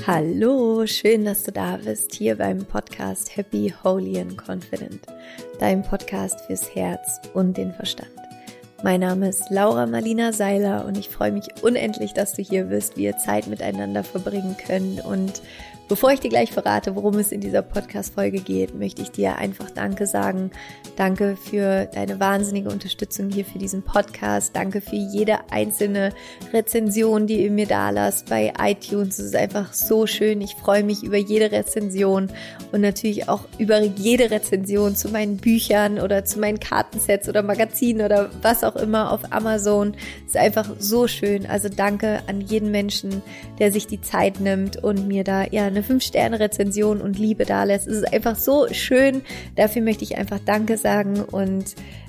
Hallo, schön, dass du da bist, hier beim Podcast Happy, Holy and Confident, dein Podcast fürs Herz und den Verstand. Mein Name ist Laura Marlina Seiler und ich freue mich unendlich, dass du hier bist, wir Zeit miteinander verbringen können. Und bevor ich dir gleich verrate, worum es in dieser Podcast-Folge geht, möchte ich dir einfach Danke sagen. Danke für deine wahnsinnige Unterstützung hier für diesen Podcast. Danke für jede einzelne Rezension, die ihr mir da lasst bei iTunes. Es ist einfach so schön. Ich freue mich über jede Rezension und natürlich auch über jede Rezension zu meinen Büchern oder zu meinen Kartensets oder Magazinen oder was auch immer auf Amazon. Es ist einfach so schön. Also danke an jeden Menschen, der sich die Zeit nimmt und mir da eine 5-Sterne-Rezension und Liebe da lässt. Es ist einfach so schön. Dafür möchte ich einfach Danke sagen und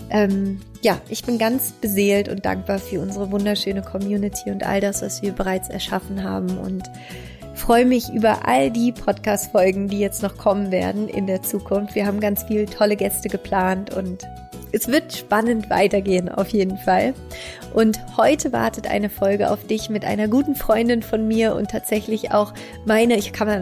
ich bin ganz beseelt und dankbar für unsere wunderschöne Community und all das, was wir bereits erschaffen haben und freue mich über all die Podcast-Folgen, die jetzt noch kommen werden in der Zukunft. Wir haben ganz viele tolle Gäste geplant und es wird spannend weitergehen auf jeden Fall. Und heute wartet eine Folge auf dich mit einer guten Freundin von mir und tatsächlich auch meine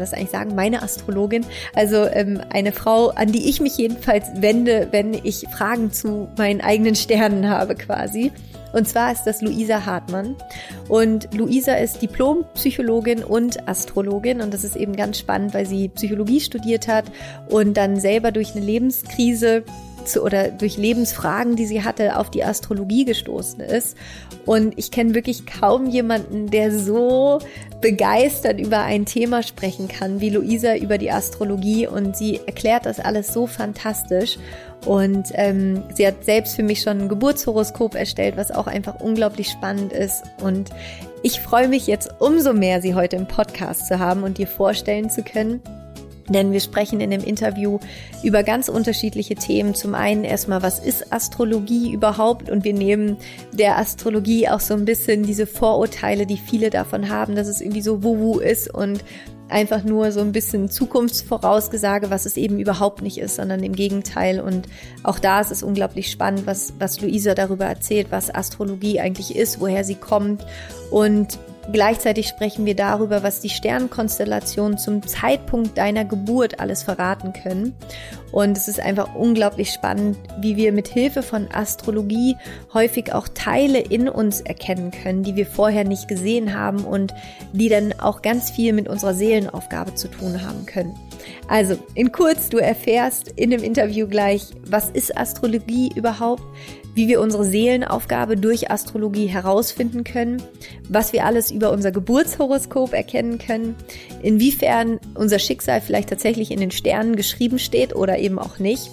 Astrologin, also eine Frau, an die ich mich jedenfalls wende, wenn ich Fragen zu meinen eigenen Sternen habe quasi. Und zwar ist das Luisa Hartmann. Und Luisa ist Diplompsychologin und Astrologin. Und das ist eben ganz spannend, weil sie Psychologie studiert hat und dann selber durch eine Lebenskrise oder durch Lebensfragen, die sie hatte, auf die Astrologie gestoßen ist. Und ich kenne wirklich kaum jemanden, der so begeistert über ein Thema sprechen kann wie Luisa über die Astrologie. Und sie erklärt das alles so fantastisch. Und sie hat selbst für mich schon ein Geburtshoroskop erstellt, was auch einfach unglaublich spannend ist. Und ich freue mich jetzt umso mehr, sie heute im Podcast zu haben und dir vorstellen zu können. Denn wir sprechen in dem Interview über ganz unterschiedliche Themen. Zum einen erstmal, was ist Astrologie überhaupt? Und wir nehmen der Astrologie auch so ein bisschen diese Vorurteile, die viele davon haben, dass es irgendwie so Wuhu ist und einfach nur so ein bisschen Zukunftsvorausgesage, was es eben überhaupt nicht ist, sondern im Gegenteil. Und auch da ist es unglaublich spannend, was Luisa darüber erzählt, was Astrologie eigentlich ist, woher sie kommt. Und gleichzeitig sprechen wir darüber, was die Sternkonstellationen zum Zeitpunkt deiner Geburt alles verraten können. Und es ist einfach unglaublich spannend, wie wir mit Hilfe von Astrologie häufig auch Teile in uns erkennen können, die wir vorher nicht gesehen haben und die dann auch ganz viel mit unserer Seelenaufgabe zu tun haben können. Also in kurz, du erfährst in dem Interview gleich, was ist Astrologie überhaupt, wie wir unsere Seelenaufgabe durch Astrologie herausfinden können, was wir alles über unser Geburtshoroskop erkennen können, inwiefern unser Schicksal vielleicht tatsächlich in den Sternen geschrieben steht oder eben auch nicht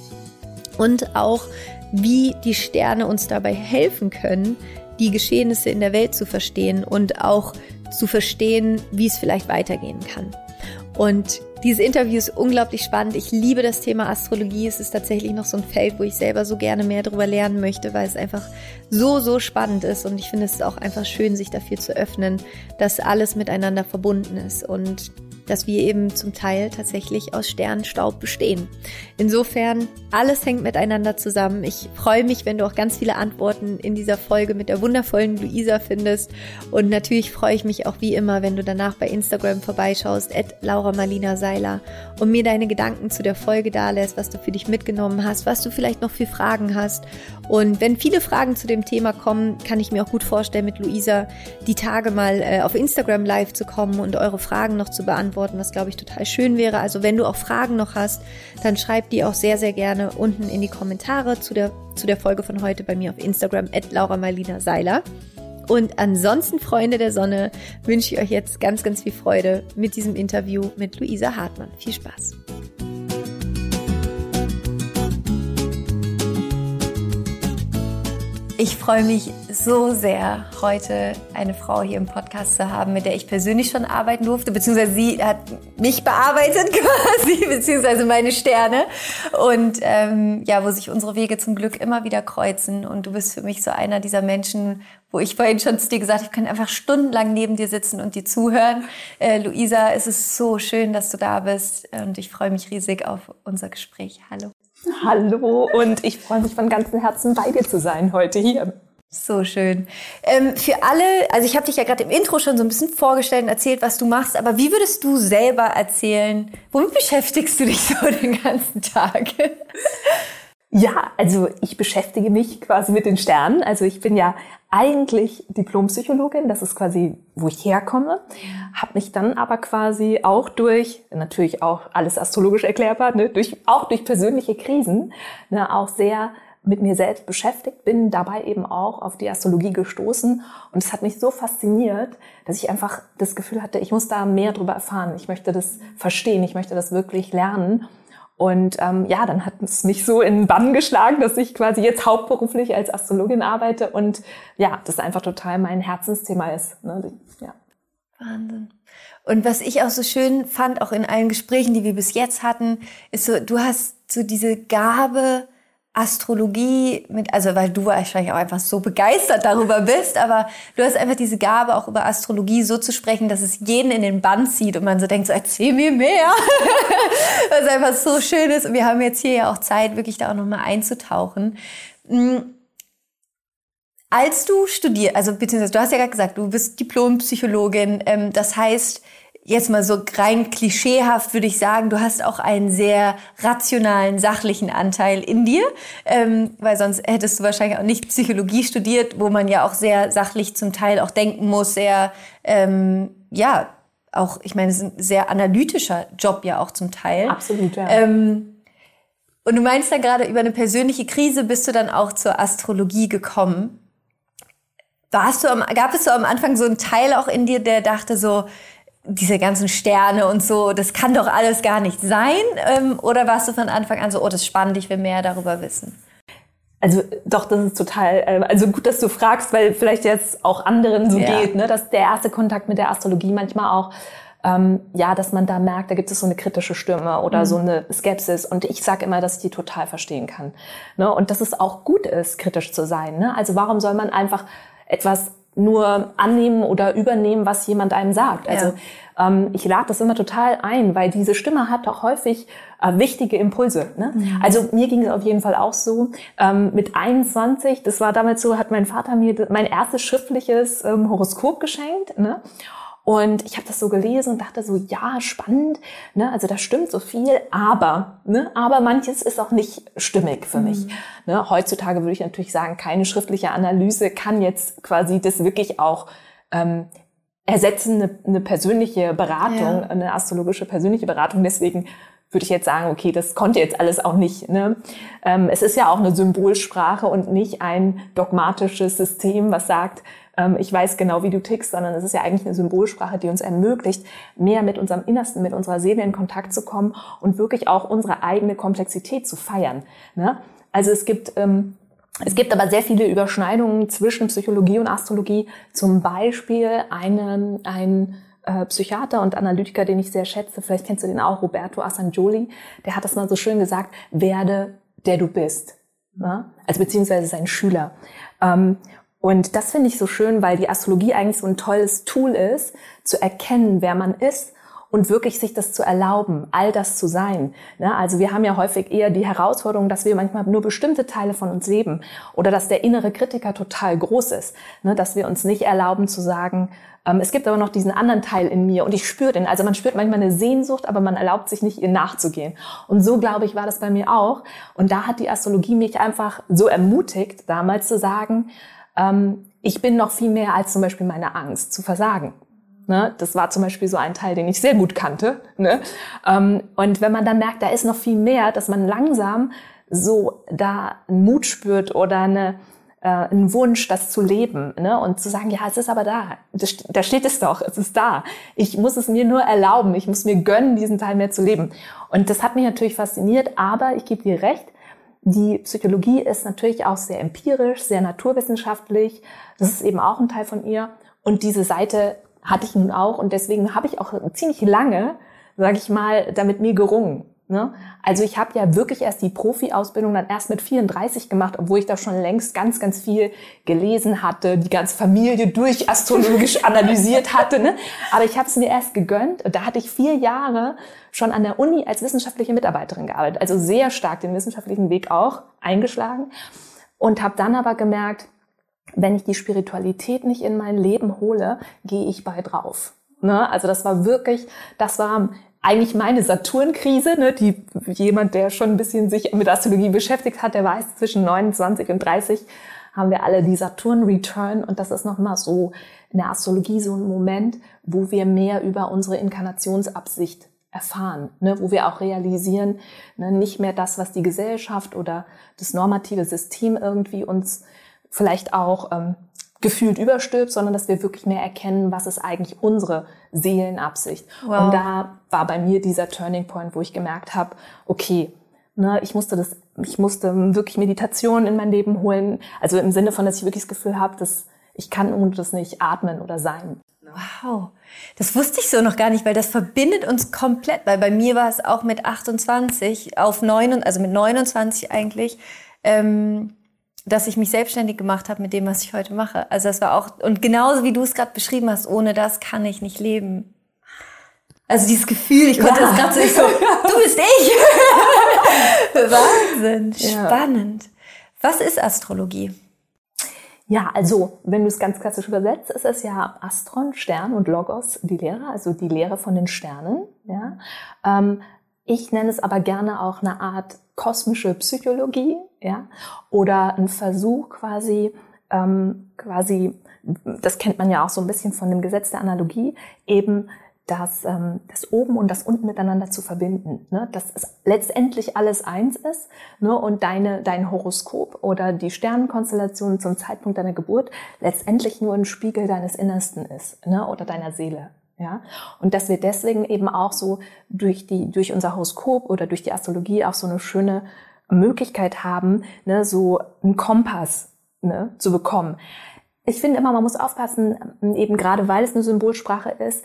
und auch, wie die Sterne uns dabei helfen können, die Geschehnisse in der Welt zu verstehen und auch zu verstehen, wie es vielleicht weitergehen kann. Und dieses Interview ist unglaublich spannend. Ich liebe das Thema Astrologie. Es ist tatsächlich noch so ein Feld, wo ich selber so gerne mehr darüber lernen möchte, weil es einfach so spannend ist. Und ich finde es auch einfach schön, sich dafür zu öffnen, dass alles miteinander verbunden ist und dass wir eben zum Teil tatsächlich aus Sternenstaub bestehen. Insofern, alles hängt miteinander zusammen. Ich freue mich, wenn du auch ganz viele Antworten in dieser Folge mit der wundervollen Luisa findest. Und natürlich freue ich mich auch wie immer, wenn du danach bei Instagram vorbeischaust, @LauraMarlinaSeiler, und mir deine Gedanken zu der Folge dalässt, was du für dich mitgenommen hast, was du vielleicht noch für Fragen hast. Und wenn viele Fragen zu dem Thema kommen, kann ich mir auch gut vorstellen, mit Luisa die Tage mal auf Instagram live zu kommen und eure Fragen noch zu beantworten, was, glaube ich, total schön wäre. Also wenn du auch Fragen noch hast, dann schreib die auch sehr, sehr gerne unten in die Kommentare zu der Folge von heute bei mir auf Instagram @LauraMarlinaSeiler. Und ansonsten, Freunde der Sonne, wünsche ich euch jetzt ganz, ganz viel Freude mit diesem Interview mit Luisa Hartmann. Viel Spaß! Ich freue mich so sehr, heute eine Frau hier im Podcast zu haben, mit der ich persönlich schon arbeiten durfte, beziehungsweise sie hat mich bearbeitet quasi, beziehungsweise meine Sterne. Und wo sich unsere Wege zum Glück immer wieder kreuzen. Und du bist für mich so einer dieser Menschen, wo ich vorhin schon zu dir gesagt habe, ich kann einfach stundenlang neben dir sitzen und dir zuhören. Luisa, es ist so schön, dass du da bist und ich freue mich riesig auf unser Gespräch. Hallo. Hallo, und ich freue mich von ganzem Herzen, bei dir zu sein heute hier. So schön. Für alle, also ich habe dich ja gerade im Intro schon so ein bisschen vorgestellt und erzählt, was du machst, aber wie würdest du selber erzählen, womit beschäftigst du dich so den ganzen Tag? Ja, also ich beschäftige mich quasi mit den Sternen. Also ich bin ja eigentlich Diplompsychologin, das ist quasi, wo ich herkomme, habe mich dann aber quasi auch durch, natürlich auch alles astrologisch erklärbar, ne, auch durch persönliche Krisen, ne, auch sehr mit mir selbst beschäftigt, bin dabei eben auch auf die Astrologie gestoßen und es hat mich so fasziniert, dass ich einfach das Gefühl hatte, ich muss da mehr drüber erfahren, ich möchte das verstehen, ich möchte das wirklich lernen. Und ja, dann hat es mich so in den Bann geschlagen, dass ich quasi jetzt hauptberuflich als Astrologin arbeite und ja, das einfach total mein Herzensthema ist. Ne? Ja. Wahnsinn. Und was ich auch so schön fand, auch in allen Gesprächen, die wir bis jetzt hatten, ist so, du hast so diese Gabe, Astrologie mit, also weil du wahrscheinlich auch einfach so begeistert darüber bist, aber du hast einfach diese Gabe, auch über Astrologie so zu sprechen, dass es jeden in den Bann zieht und man so denkt, so erzähl mir mehr, was einfach so schön ist. Und wir haben jetzt hier ja auch Zeit, wirklich da auch nochmal einzutauchen. Als du studierst, also beziehungsweise du hast ja gerade gesagt, du bist Diplompsychologin, das heißt, jetzt mal so rein klischeehaft würde ich sagen, du hast auch einen sehr rationalen, sachlichen Anteil in dir, weil sonst hättest du wahrscheinlich auch nicht Psychologie studiert, wo man ja auch sehr sachlich zum Teil auch denken muss, sehr, ja, auch, ich meine, es ist ein sehr analytischer Job ja auch zum Teil. Absolut, ja. Und du meinst dann gerade, über eine persönliche Krise bist du dann auch zur Astrologie gekommen. Gab es so am Anfang so einen Teil auch in dir, der dachte so, diese ganzen Sterne und so, das kann doch alles gar nicht sein? Oder warst du von Anfang an so, oh, das ist spannend, ich will mehr darüber wissen? Also doch, das ist total, also gut, dass du fragst, weil vielleicht jetzt auch anderen so geht, ne, dass der erste Kontakt mit der Astrologie manchmal auch, ja, dass man da merkt, da gibt es so eine kritische Stimme oder so eine Skepsis und ich sage immer, dass ich die total verstehen kann, ne, und dass es auch gut ist, kritisch zu sein, ne, also warum soll man einfach etwas nur annehmen oder übernehmen, was jemand einem sagt. Also ich lade das immer total ein, weil diese Stimme hat doch häufig wichtige Impulse. Ne? Mhm. Also mir ging es auf jeden Fall auch so. Mit 21, das war damals so, hat mein Vater mir mein erstes schriftliches Horoskop geschenkt. Ne? Und ich habe das so gelesen und dachte so, ja, spannend, ne? Also da stimmt so viel, aber manches ist auch nicht stimmig für mich. Ne? Heutzutage würde ich natürlich sagen, keine schriftliche Analyse kann jetzt quasi das wirklich auch ersetzen, eine persönliche Beratung, eine astrologische persönliche Beratung. Deswegen würde ich jetzt sagen, okay, das konnte jetzt alles auch nicht. Ne? Es ist ja auch eine Symbolsprache und nicht ein dogmatisches System, was sagt, ich weiß genau, wie du tickst, sondern es ist ja eigentlich eine Symbolsprache, die uns ermöglicht, mehr mit unserem Innersten, mit unserer Seele in Kontakt zu kommen und wirklich auch unsere eigene Komplexität zu feiern. Ne? Also es gibt aber sehr viele Überschneidungen zwischen Psychologie und Astrologie. Zum Beispiel ein Psychiater und Analytiker, den ich sehr schätze, vielleicht kennst du den auch, Roberto Assangioli, der hat das mal so schön gesagt, werde der du bist. Ne? Also beziehungsweise sein Schüler. Und das finde ich so schön, weil die Astrologie eigentlich so ein tolles Tool ist, zu erkennen, wer man ist und wirklich sich das zu erlauben, all das zu sein. Also wir haben ja häufig eher die Herausforderung, dass wir manchmal nur bestimmte Teile von uns leben oder dass der innere Kritiker total groß ist, dass wir uns nicht erlauben zu sagen, es gibt aber noch diesen anderen Teil in mir und ich spüre den. Also man spürt manchmal eine Sehnsucht, aber man erlaubt sich nicht, ihr nachzugehen. Und so, glaube ich, war das bei mir auch. Und da hat die Astrologie mich einfach so ermutigt, damals zu sagen, ich bin noch viel mehr als zum Beispiel meine Angst zu versagen. Ne? Das war zum Beispiel so ein Teil, den ich sehr gut kannte. Ne? Und wenn man dann merkt, da ist noch viel mehr, dass man langsam so da einen Mut spürt oder einen Wunsch, das zu leben, ne? Und zu sagen, ja, es ist aber da. Da steht es doch, es ist da. Ich muss es mir nur erlauben, ich muss mir gönnen, diesen Teil mehr zu leben. Und das hat mich natürlich fasziniert, aber ich gebe dir recht, die Psychologie ist natürlich auch sehr empirisch, sehr naturwissenschaftlich. Das ist eben auch ein Teil von ihr. Und diese Seite hatte ich nun auch. Und deswegen habe ich auch ziemlich lange, sage ich mal, damit mir gerungen. Ne? Also ich habe ja wirklich erst die Profi-Ausbildung dann erst mit 34 gemacht, obwohl ich da schon längst ganz, ganz viel gelesen hatte, die ganze Familie astrologisch analysiert hatte. Ne? Aber ich habe es mir erst gegönnt. Da hatte ich 4 Jahre schon an der Uni als wissenschaftliche Mitarbeiterin gearbeitet, also sehr stark den wissenschaftlichen Weg auch eingeschlagen und habe dann aber gemerkt, wenn ich die Spiritualität nicht in mein Leben hole, gehe ich bei drauf. Ne? Also das war eigentlich meine Saturn-Krise, ne? Die jemand, der schon ein bisschen sich mit Astrologie beschäftigt hat, der weiß, zwischen 29 und 30 haben wir alle die Saturn-Return, und das ist nochmal so in der Astrologie so ein Moment, wo wir mehr über unsere Inkarnationsabsicht erfahren, ne? Wo wir auch realisieren, ne? Nicht mehr das, was die Gesellschaft oder das normative System irgendwie uns vielleicht auch gefühlt überstülpt, sondern dass wir wirklich mehr erkennen, was ist eigentlich unsere Seelenabsicht. Wow. Und da war bei mir dieser Turning Point, wo ich gemerkt habe, okay, ne, ich musste wirklich Meditation in mein Leben holen, also im Sinne von, dass ich wirklich das Gefühl habe, dass ich kann ohne das nicht atmen oder sein. Wow, das wusste ich so noch gar nicht, weil das verbindet uns komplett, weil bei mir war es auch mit 28 also mit 29 eigentlich, dass ich mich selbstständig gemacht habe mit dem, was ich heute mache. Also das war auch, und genauso wie du es gerade beschrieben hast, ohne das kann ich nicht leben. Also dieses Gefühl, ich konnte das gerade so, du bist ich. Wahnsinn, spannend. Was ist Astrologie? Ja, also wenn du es ganz klassisch übersetzt, ist es ja Astron, Stern, und Logos, die Lehre, also die Lehre von den Sternen. Ja. Ich nenne es aber gerne auch eine Art kosmische Psychologie, ja, oder ein Versuch quasi, das kennt man ja auch so ein bisschen von dem Gesetz der Analogie, eben das Oben und das Unten miteinander zu verbinden, ne? Dass es letztendlich alles eins ist, ne? Und dein Horoskop oder die Sternenkonstellation zum Zeitpunkt deiner Geburt letztendlich nur ein Spiegel deines Innersten ist, ne? Oder deiner Seele. Ja, und dass wir deswegen eben auch so durch unser Horoskop oder durch die Astrologie auch so eine schöne Möglichkeit haben, ne, so einen Kompass, ne, zu bekommen. Ich finde immer, man muss aufpassen, eben gerade weil es eine Symbolsprache ist,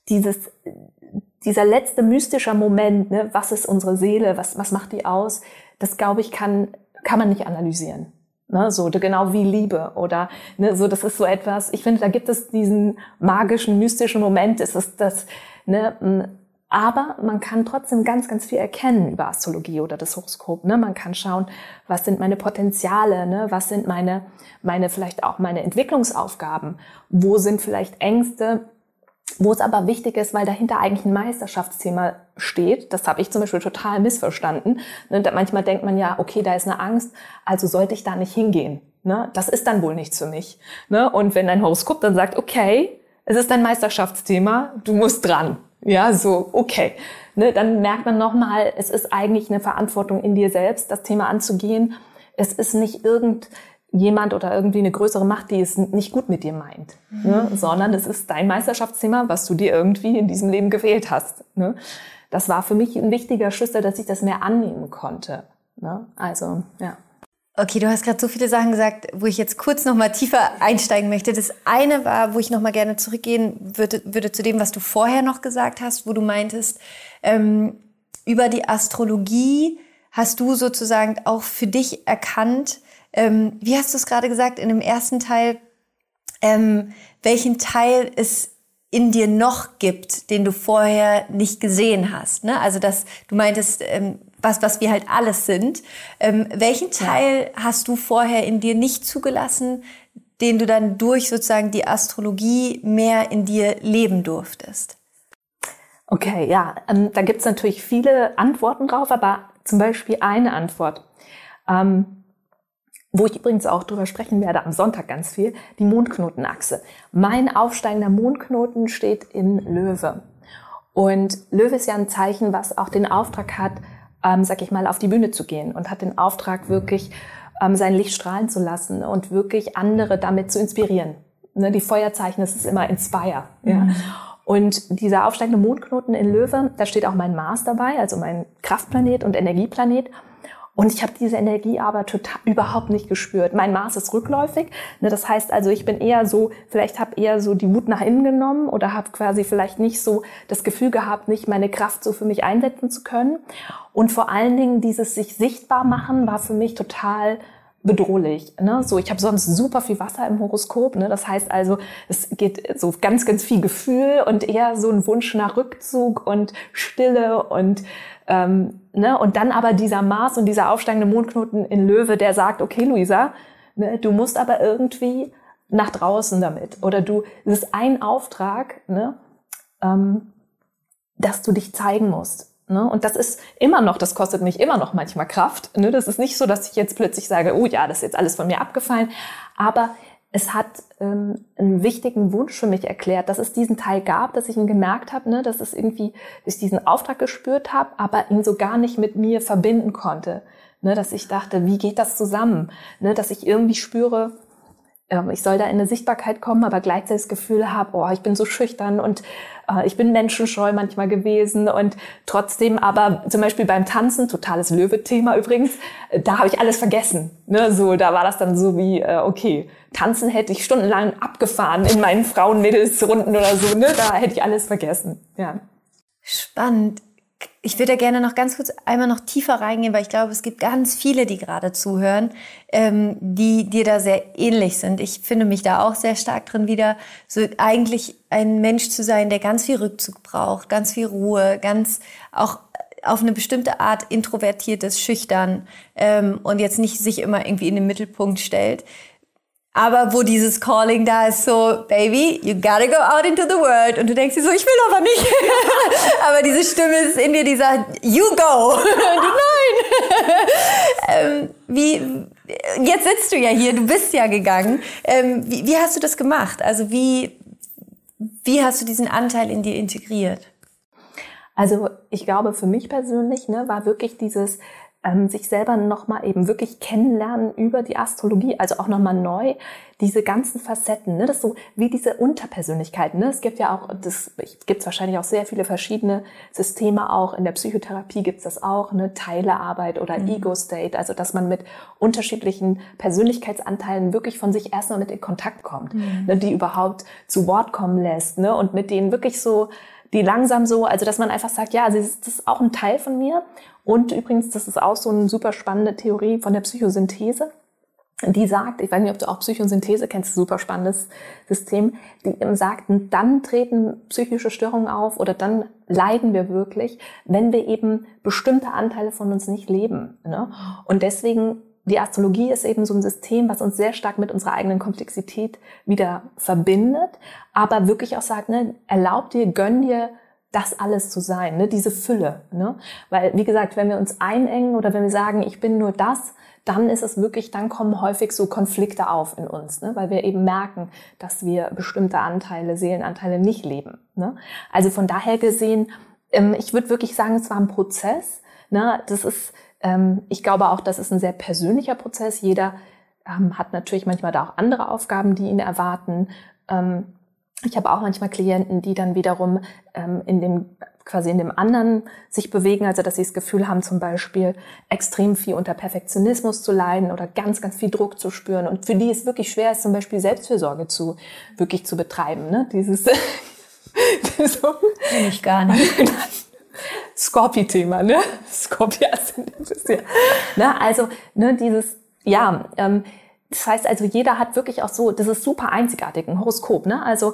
dieser letzte mystische Moment, ne, was ist unsere Seele, was macht die aus, das, glaube ich, kann man nicht analysieren. Ne, so genau wie Liebe oder ne, so, das ist so etwas, ich finde, da gibt es diesen magischen, mystischen Moment, es ist das, ne, aber man kann trotzdem ganz, ganz viel erkennen über Astrologie oder das Horoskop, ne, man kann schauen, was sind meine Potenziale, ne, was sind meine vielleicht auch meine Entwicklungsaufgaben, wo sind vielleicht Ängste, wo es aber wichtig ist, weil dahinter eigentlich ein Meisterschaftsthema steht. Das habe ich zum Beispiel total missverstanden. Manchmal denkt man ja, okay, da ist eine Angst, also sollte ich da nicht hingehen. Das ist dann wohl nichts für mich. Und wenn dein Horoskop dann sagt, okay, es ist dein Meisterschaftsthema, du musst dran. Ja, so, okay. Dann merkt man nochmal, es ist eigentlich eine Verantwortung in dir selbst, das Thema anzugehen. Es ist nicht irgendjemand oder irgendwie eine größere Macht, die es nicht gut mit dir meint, sondern es ist dein Meisterschaftsthema, was du dir irgendwie in diesem Leben gewählt hast. Das war für mich ein wichtiger Schlüssel, dass ich das mehr annehmen konnte. Also, ja. Okay, du hast gerade so viele Sachen gesagt, wo ich jetzt kurz noch mal tiefer einsteigen möchte. Das eine war, wo ich noch mal gerne zurückgehen würde zu dem, was du vorher noch gesagt hast, wo du meintest, über die Astrologie hast du sozusagen auch für dich erkannt, wie hast du es gerade gesagt, in dem ersten Teil, welchen Teil es in dir noch gibt, den du vorher nicht gesehen hast, ne? Also dass du meintest, was wir halt alles sind. Welchen Teil hast du vorher in dir nicht zugelassen, den du dann durch sozusagen die Astrologie mehr in dir leben durftest? Okay, ja, da gibt's natürlich viele Antworten drauf, aber zum Beispiel eine Antwort, wo ich übrigens auch drüber sprechen werde am Sonntag ganz viel, die Mondknotenachse. Mein aufsteigender Mondknoten steht in Löwe. Und Löwe ist ja ein Zeichen, was auch den Auftrag hat, sag ich mal, auf die Bühne zu gehen und hat den Auftrag, wirklich sein Licht strahlen zu lassen und wirklich andere damit zu inspirieren. Die Feuerzeichen, das ist immer Inspire. Ja. Und dieser aufsteigende Mondknoten in Löwe, da steht auch mein Mars dabei, also mein Kraftplanet und Energieplanet. Und ich habe diese Energie aber überhaupt nicht gespürt. Mein Mars ist rückläufig. Das heißt also, ich bin eher so, vielleicht habe eher so die Wut nach innen genommen oder habe quasi vielleicht nicht so das Gefühl gehabt, nicht meine Kraft so für mich einsetzen zu können. Und vor allen Dingen dieses sich sichtbar machen war für mich total bedrohlich. So, ich habe sonst super viel Wasser im Horoskop. Das heißt also, es geht so ganz, ganz viel Gefühl und eher so ein Wunsch nach Rückzug und Stille und und dann aber dieser Mars und dieser aufsteigende Mondknoten in Löwe, der sagt, okay, Luisa, Ne? Du musst aber irgendwie nach draußen damit. Oder es ist ein Auftrag, ne? Dass du dich zeigen musst. Ne? Und das ist immer noch, das kostet mich immer noch manchmal Kraft. Ne? Das ist nicht so, dass ich jetzt plötzlich sage, oh ja, das ist jetzt alles von mir abgefallen. Aber es hat einen wichtigen Wunsch für mich erklärt, dass es diesen Teil gab, dass ich ihn gemerkt habe, ne, dass ich diesen Auftrag gespürt habe, aber ihn so gar nicht mit mir verbinden konnte. Ne, dass ich dachte, wie geht das zusammen? Ne, dass ich irgendwie spüre, ich soll da in eine Sichtbarkeit kommen, aber gleichzeitig das Gefühl habe, oh, ich bin so schüchtern und ich bin menschenscheu manchmal gewesen und trotzdem aber zum Beispiel beim Tanzen, totales Löwe-Thema übrigens, da habe ich alles vergessen. Ne? So, da war das dann so wie, okay, Tanzen hätte ich stundenlang abgefahren in meinen Frauen-Mädels-Runden oder so, ne? Da hätte ich alles vergessen. Ja. Spannend. Ich würde da gerne noch ganz kurz einmal noch tiefer reingehen, weil ich glaube, es gibt ganz viele, die gerade zuhören, die dir da sehr ähnlich sind. Ich finde mich da auch sehr stark drin wieder, so eigentlich ein Mensch zu sein, der ganz viel Rückzug braucht, ganz viel Ruhe, ganz auch auf eine bestimmte Art introvertiertes, schüchtern und jetzt nicht sich immer irgendwie in den Mittelpunkt stellt. Aber wo dieses Calling da ist, so, Baby, you gotta go out into the world. Und du denkst dir so, ich will aber nicht. Aber diese Stimme ist in dir, die sagt, you go. Und du, nein. Jetzt sitzt du ja hier, du bist ja gegangen. Wie hast du das gemacht? Also wie hast du diesen Anteil in dir integriert? Also ich glaube, für mich persönlich war wirklich dieses sich selber nochmal eben wirklich kennenlernen über die Astrologie, also auch nochmal neu, diese ganzen Facetten, ne? Das ist so wie diese Unterpersönlichkeiten, ne? Es gibt ja auch, gibt's wahrscheinlich auch sehr viele verschiedene Systeme auch, in der Psychotherapie gibt's das auch, ne? Teilearbeit oder Ego-State, also dass man mit unterschiedlichen Persönlichkeitsanteilen wirklich von sich erstmal mit in Kontakt kommt, ne? Die überhaupt zu Wort kommen lässt, ne? Und mit denen wirklich so, die langsam so, also dass man einfach sagt, ja, also das ist auch ein Teil von mir. Und übrigens, das ist auch so eine super spannende Theorie von der Psychosynthese, die sagt, ich weiß nicht, ob du auch Psychosynthese kennst, super spannendes System, die sagt, dann treten psychische Störungen auf oder dann leiden wir wirklich, wenn wir eben bestimmte Anteile von uns nicht leben. Ne? Und deswegen, die Astrologie ist eben so ein System, was uns sehr stark mit unserer eigenen Komplexität wieder verbindet, aber wirklich auch sagt, ne, erlaub dir, gönn dir, das alles zu sein, ne, diese Fülle, ne? Weil, wie gesagt, wenn wir uns einengen oder wenn wir sagen, ich bin nur das, dann ist es wirklich, dann kommen häufig so Konflikte auf in uns, ne? Weil wir eben merken, dass wir bestimmte Anteile, Seelenanteile nicht leben, ne? Also von daher gesehen, ich würde wirklich sagen, es war ein Prozess, ne? Das ist, ich glaube auch, das ist ein sehr persönlicher Prozess. Jeder hat natürlich manchmal da auch andere Aufgaben, die ihn erwarten. Ich habe auch manchmal Klienten, die dann wiederum in dem anderen sich bewegen, also dass sie das Gefühl haben, zum Beispiel extrem viel unter Perfektionismus zu leiden oder ganz, ganz viel Druck zu spüren. Und für die es wirklich schwer ist, zum Beispiel Selbstfürsorge wirklich zu betreiben. Ne? Dieses so. Kenn ich gar nicht. Skorpi-Thema, ne? Skorpi, ne? Also, ne, dieses, ja, das heißt also, jeder hat wirklich auch so, das ist super einzigartig, ein Horoskop, ne? Also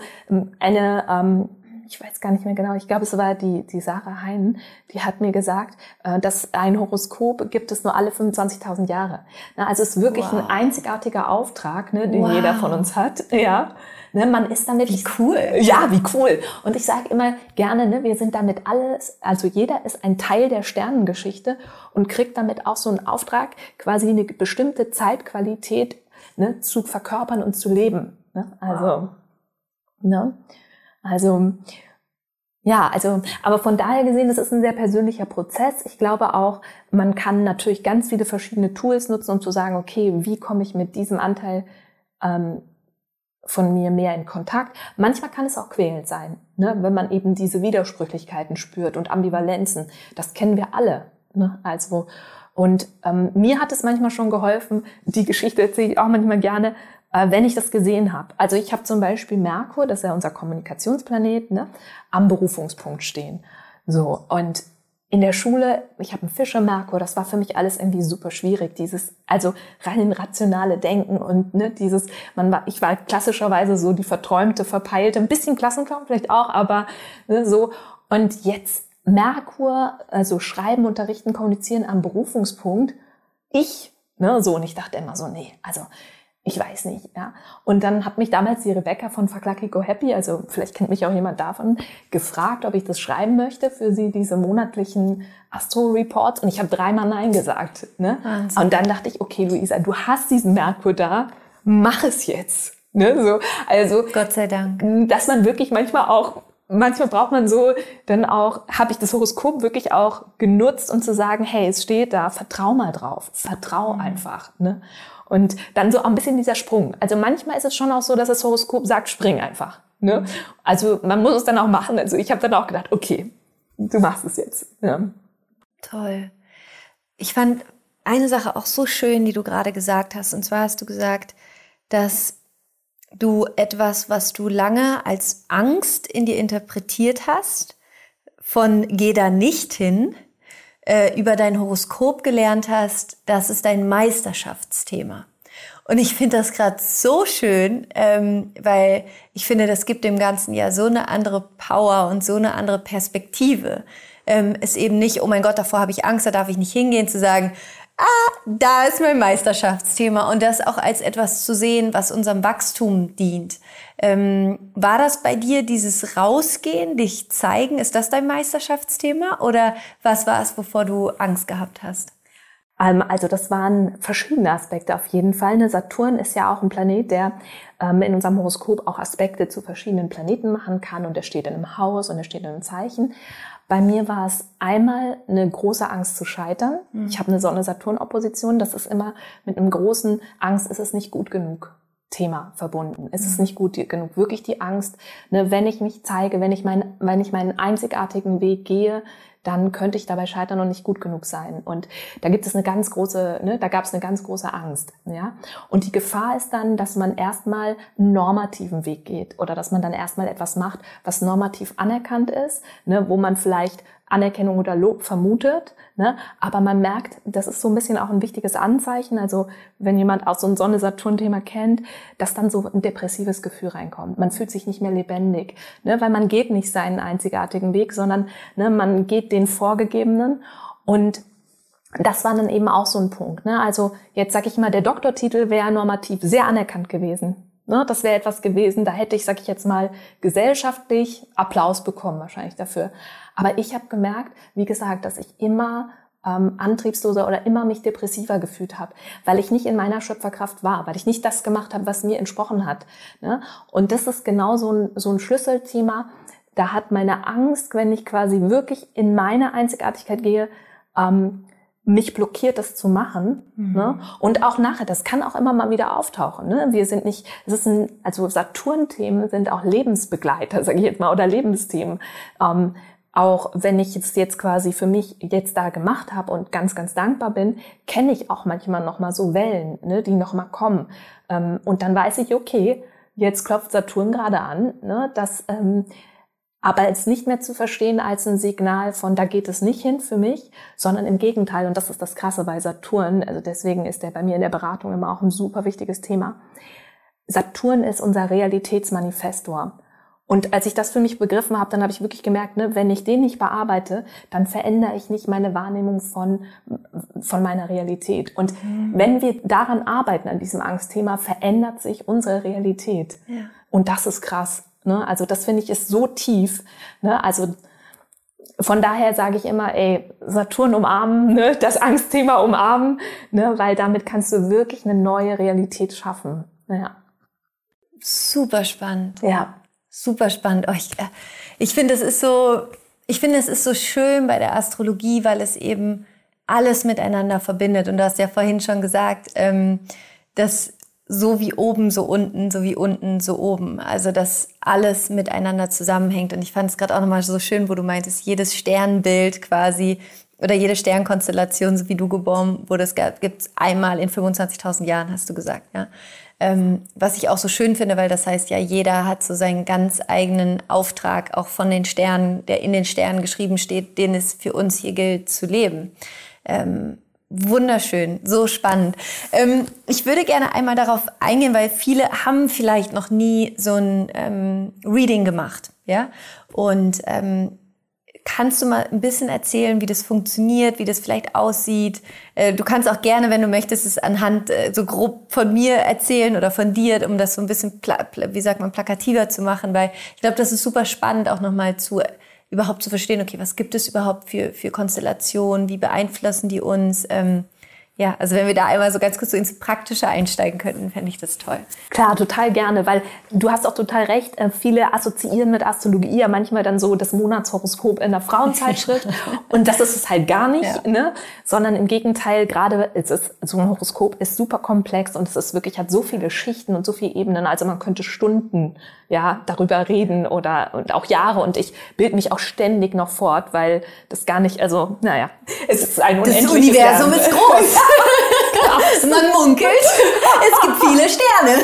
ich weiß gar nicht mehr genau, ich glaube, es war die Sarah Heinen, die hat mir gesagt, dass ein Horoskop gibt es nur alle 25.000 Jahre. Also es ist wirklich ein einzigartiger Auftrag, ne, den jeder von uns hat, ja. Ne, man ist damit, wie cool. Ja, wie cool. Und ich sage immer gerne, ne, wir sind damit alles, also jeder ist ein Teil der Sternengeschichte und kriegt damit auch so einen Auftrag, quasi eine bestimmte Zeitqualität, ne, zu verkörpern und zu leben. Ne? Also, ne? Also, ja, also, aber von daher gesehen, das ist ein sehr persönlicher Prozess. Ich glaube auch, man kann natürlich ganz viele verschiedene Tools nutzen, um zu sagen, okay, wie komme ich mit diesem Anteil von mir mehr in Kontakt. Manchmal kann es auch quälend sein, ne, wenn man eben diese Widersprüchlichkeiten spürt und Ambivalenzen. Das kennen wir alle. Ne? Also, und mir hat es manchmal schon geholfen, die Geschichte erzähle ich auch manchmal gerne, wenn ich das gesehen habe. Also ich habe zum Beispiel Merkur, das ist ja unser Kommunikationsplanet, ne, am Berufungspunkt stehen. So, und in der Schule, ich habe einen Fische Merkur, das war für mich alles irgendwie super schwierig, dieses, also rein rationale Denken und ne, dieses, ich war klassischerweise so die verträumte, verpeilte, ein bisschen Klassenclown vielleicht auch, aber ne, so. Und jetzt Merkur, also Schreiben, Unterrichten, Kommunizieren am Berufungspunkt, ne, so, und ich dachte immer so, nee, also Ich weiß nicht, ja. Und dann hat mich damals die Rebecca von Fuck Lucky Go Happy, also vielleicht kennt mich auch jemand davon, gefragt, ob ich das schreiben möchte für sie, diese monatlichen Astro-Reports. Und ich habe 3-mal Nein gesagt. Ne? Und dann dachte ich, okay, Luisa, du hast diesen Merkur da, mach es jetzt. Ne? So, also Gott sei Dank. Dass man wirklich manchmal braucht man so, dann auch, habe ich das Horoskop wirklich auch genutzt, um zu sagen, hey, es steht da, vertrau mal drauf, vertrau einfach. Ne? Und dann so auch ein bisschen dieser Sprung. Also manchmal ist es schon auch so, dass das Horoskop sagt, spring einfach. Ne? Also man muss es dann auch machen. Also ich habe dann auch gedacht, okay, du machst es jetzt. Ja. Toll. Ich fand eine Sache auch so schön, die du gerade gesagt hast. Und zwar hast du gesagt, dass du etwas, was du lange als Angst in dir interpretiert hast, von geh da nicht hin, über dein Horoskop gelernt hast, das ist dein Meisterschaftsthema. Und ich finde das gerade so schön, weil ich finde, das gibt dem Ganzen ja so eine andere Power und so eine andere Perspektive. Ist eben nicht, oh mein Gott, davor habe ich Angst, da darf ich nicht hingehen, zu sagen, da ist mein Meisterschaftsthema. Und das auch als etwas zu sehen, was unserem Wachstum dient. War das bei dir dieses Rausgehen, dich zeigen? Ist das dein Meisterschaftsthema? Oder was war es, wovor du Angst gehabt hast? Also das waren verschiedene Aspekte auf jeden Fall. Saturn ist ja auch ein Planet, der in unserem Horoskop auch Aspekte zu verschiedenen Planeten machen kann. Und er steht in einem Haus und er steht in einem Zeichen. Bei mir war es einmal eine große Angst zu scheitern. Ich habe eine Sonne-Saturn-Opposition. Das ist immer mit einem großen Angst, ist es nicht gut genug Thema verbunden. Es ist nicht gut genug. Wirklich die Angst, ne, wenn ich mich zeige, wenn ich meinen einzigartigen Weg gehe, dann könnte ich dabei scheitern und nicht gut genug sein. Und da gibt es da gab es eine ganz große Angst, ja. Und die Gefahr ist dann, dass man erstmal einen normativen Weg geht oder dass man dann erstmal etwas macht, was normativ anerkannt ist, ne, wo man vielleicht Anerkennung oder Lob vermutet, ne? Aber man merkt, das ist so ein bisschen auch ein wichtiges Anzeichen, also wenn jemand auch so ein Sonne-Saturn-Thema kennt, dass dann so ein depressives Gefühl reinkommt. Man fühlt sich nicht mehr lebendig, ne? Weil man geht nicht seinen einzigartigen Weg, sondern ne, man geht den vorgegebenen. Und das war dann eben auch so ein Punkt. Ne? Also jetzt sag ich mal, der Doktortitel wäre normativ sehr anerkannt gewesen. Ne, das wäre etwas gewesen, da hätte ich, sag ich jetzt mal, gesellschaftlich Applaus bekommen wahrscheinlich dafür. Aber ich habe gemerkt, wie gesagt, dass ich immer antriebsloser oder immer mich depressiver gefühlt habe, weil ich nicht in meiner Schöpferkraft war, weil ich nicht das gemacht habe, was mir entsprochen hat. Ne? Und das ist genau so ein Schlüsselthema. Da hat meine Angst, wenn ich quasi wirklich in meine Einzigartigkeit gehe, mich blockiert, das zu machen. Ne? Und auch nachher, das kann auch immer mal wieder auftauchen. Ne? Wir sind nicht, also Saturn-Themen sind auch Lebensbegleiter, sage ich jetzt mal, oder Lebensthemen. Auch wenn ich es jetzt quasi für mich jetzt da gemacht habe und ganz, ganz dankbar bin, kenne ich auch manchmal nochmal so Wellen, ne, die nochmal kommen. Und dann weiß ich, okay, jetzt klopft Saturn gerade an, ne, dass aber es nicht mehr zu verstehen als ein Signal von, da geht es nicht hin für mich, sondern im Gegenteil. Und das ist das Krasse bei Saturn. Also deswegen ist der bei mir in der Beratung immer auch ein super wichtiges Thema. Saturn ist unser Realitätsmanifestor. Und als ich das für mich begriffen habe, dann habe ich wirklich gemerkt, ne, wenn ich den nicht bearbeite, dann verändere ich nicht meine Wahrnehmung von meiner Realität. Und wenn wir daran arbeiten, an diesem Angstthema, verändert sich unsere Realität. Ja. Und das ist krass. Ne? Also das finde ich ist so tief. Ne? Also von daher sage ich immer, Saturn umarmen, ne? Das Angstthema umarmen, ne? Weil damit kannst du wirklich eine neue Realität schaffen. Ja. Super spannend. Ja. Super spannend. Ich finde, es ist so schön bei der Astrologie, weil es eben alles miteinander verbindet. Und du hast ja vorhin schon gesagt, dass so wie oben, so unten, so wie unten, so oben. Also, dass alles miteinander zusammenhängt. Und ich fand es gerade auch nochmal so schön, wo du meintest, jedes Sternbild quasi oder jede Sternkonstellation, so wie du geboren wurdest, gibt es einmal in 25.000 Jahren, hast du gesagt, ja. Was ich auch so schön finde, weil das heißt ja, jeder hat so seinen ganz eigenen Auftrag, auch von den Sternen, der in den Sternen geschrieben steht, den es für uns hier gilt zu leben. Wunderschön, so spannend. Ich würde gerne einmal darauf eingehen, weil viele haben vielleicht noch nie so ein Reading gemacht, ja. Und Kannst du mal ein bisschen erzählen, wie das funktioniert, wie das vielleicht aussieht? Du kannst auch gerne, wenn du möchtest, es anhand so grob von mir erzählen oder von dir, um das so ein bisschen, plakativer zu machen, weil ich glaube, das ist super spannend, auch nochmal überhaupt zu verstehen, okay, was gibt es überhaupt für Konstellationen, wie beeinflussen die uns? Ja, also wenn wir da einmal so ganz kurz so ins Praktische einsteigen könnten, fände ich das toll. Klar, total gerne, weil du hast auch total recht, viele assoziieren mit Astrologie ja manchmal dann so das Monatshoroskop in der Frauenzeitschrift und das ist es halt gar nicht, ne? Sondern im Gegenteil, gerade so ein Horoskop ist super komplex und es ist wirklich, hat so viele Schichten und so viele Ebenen, also man könnte Stunden darüber reden und auch Jahre und ich bilde mich auch ständig noch fort, weil das gar nicht, also es ist ein unendliches Das Universum Lernen. ist groß. Man munkelt, es gibt viele Sterne.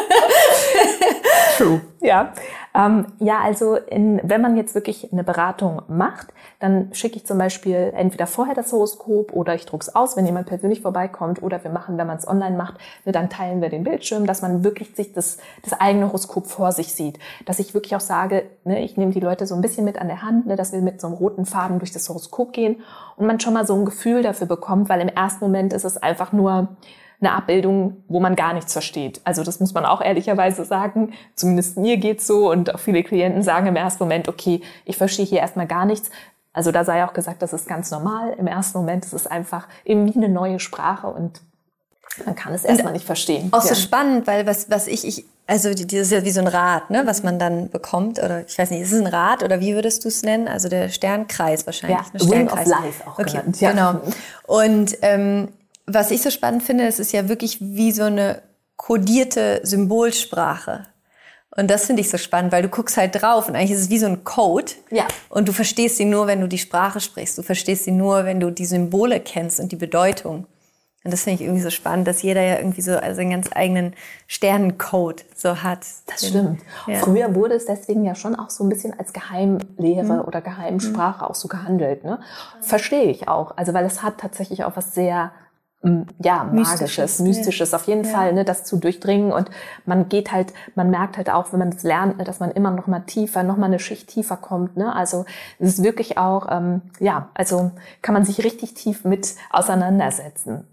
True, ja. Also wenn man jetzt wirklich eine Beratung macht, dann schicke ich zum Beispiel entweder vorher das Horoskop oder ich druck's aus, wenn jemand persönlich vorbeikommt, oder wir machen, wenn man es online macht, dann teilen wir den Bildschirm, dass man wirklich sich das eigene Horoskop vor sich sieht. Dass ich wirklich auch sage, ich nehme die Leute so ein bisschen mit an der Hand, dass wir mit so einem roten Faden durch das Horoskop gehen und man schon mal so ein Gefühl dafür bekommt, weil im ersten Moment ist es einfach nur eine Abbildung, wo man gar nichts versteht. Also das muss man auch ehrlicherweise sagen. Zumindest mir geht's so und auch viele Klienten sagen im ersten Moment, okay, ich verstehe hier erstmal gar nichts. Also da sei auch gesagt, das ist ganz normal. Im ersten Moment ist es einfach eben wie eine neue Sprache und man kann es erstmal nicht verstehen. Auch so spannend, weil also das ist ja wie so ein Rad, ne, was man dann bekommt, oder ich weiß nicht, ist es ein Rad oder wie würdest du es nennen? Also der Sternkreis wahrscheinlich. Ja, Wheel of Life auch genannt. Ja. Genau. Und was ich so spannend finde, es ist ja wirklich wie so eine kodierte Symbolsprache. Und das finde ich so spannend, weil du guckst halt drauf und eigentlich ist es wie so ein Code. Ja. Und du verstehst sie nur, wenn du die Sprache sprichst. Du verstehst sie nur, wenn du die Symbole kennst und die Bedeutung. Und das finde ich irgendwie so spannend, dass jeder ja irgendwie so seinen ganz eigenen Sternencode so hat. Das stimmt. Ja. Früher wurde es deswegen ja schon auch so ein bisschen als Geheimlehre oder Geheimsprache auch so gehandelt. Ne? Verstehe ich auch. Also weil es hat tatsächlich auch was sehr Magisches, Mystisches auf jeden Fall, das zu durchdringen und man merkt halt auch, wenn man das lernt, dass man immer noch mal tiefer, noch mal eine Schicht tiefer kommt, ne? Also es ist wirklich auch, also kann man sich richtig tief mit auseinandersetzen,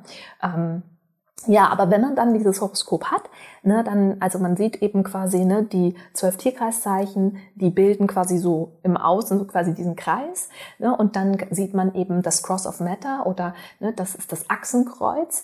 aber wenn man dann dieses Horoskop hat, dann, also man sieht eben quasi, die 12 Tierkreiszeichen, die bilden quasi so im Außen so quasi diesen Kreis, und dann sieht man eben das Cross of Matter oder, das ist das Achsenkreuz,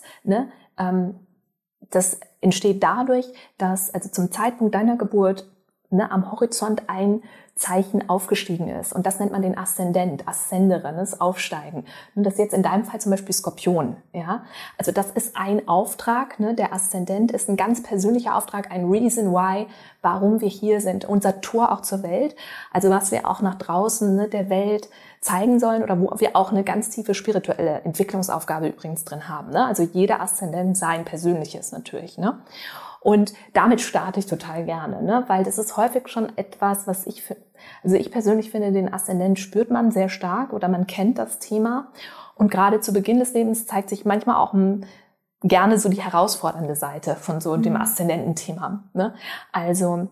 das entsteht dadurch, dass, also zum Zeitpunkt deiner Geburt, am Horizont ein Zeichen aufgestiegen ist. Und das nennt man den Aszendent, Aszenderin, das Aufsteigen. Und das ist jetzt in deinem Fall zum Beispiel Skorpion. Ja? Also das ist ein Auftrag. Der Aszendent ist ein ganz persönlicher Auftrag, ein Reason why, warum wir hier sind. Unser Tor auch zur Welt. Also was wir auch nach draußen der Welt zeigen sollen oder wo wir auch eine ganz tiefe spirituelle Entwicklungsaufgabe übrigens drin haben. Also jeder Aszendent sein persönliches natürlich. Und damit starte ich total gerne, weil das ist häufig schon etwas, was ich persönlich finde, den Aszendent spürt man sehr stark oder man kennt das Thema. Und gerade zu Beginn des Lebens zeigt sich manchmal auch gerne so die herausfordernde Seite von so dem Aszendententhema. Also,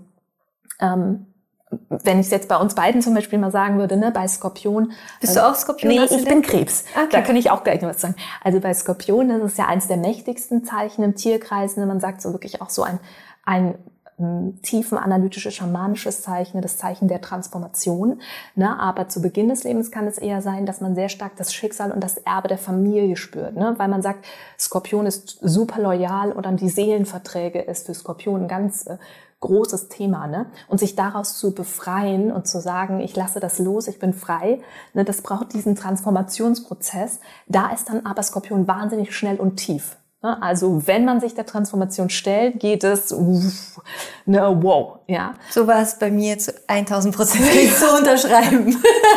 wenn ich es jetzt bei uns beiden zum Beispiel mal sagen würde, bei Skorpion. Bist du auch Skorpion? Nee, ich bin Krebs. Okay. Da kann ich auch gleich noch was sagen. Also bei Skorpion, das ist ja eins der mächtigsten Zeichen im Tierkreis. Man sagt so wirklich auch so ein tiefen analytisches, schamanisches Zeichen, das Zeichen der Transformation. Aber zu Beginn des Lebens kann es eher sein, dass man sehr stark das Schicksal und das Erbe der Familie spürt. Weil man sagt, Skorpion ist super loyal oder die Seelenverträge ist für Skorpion ein ganz großes Thema, und sich daraus zu befreien und zu sagen, ich lasse das los, ich bin frei, das braucht diesen Transformationsprozess. Da ist dann aber Skorpion wahnsinnig schnell und tief. Also wenn man sich der Transformation stellt, geht es wow, ja. So war es bei mir zu 1000% zu unterschreiben.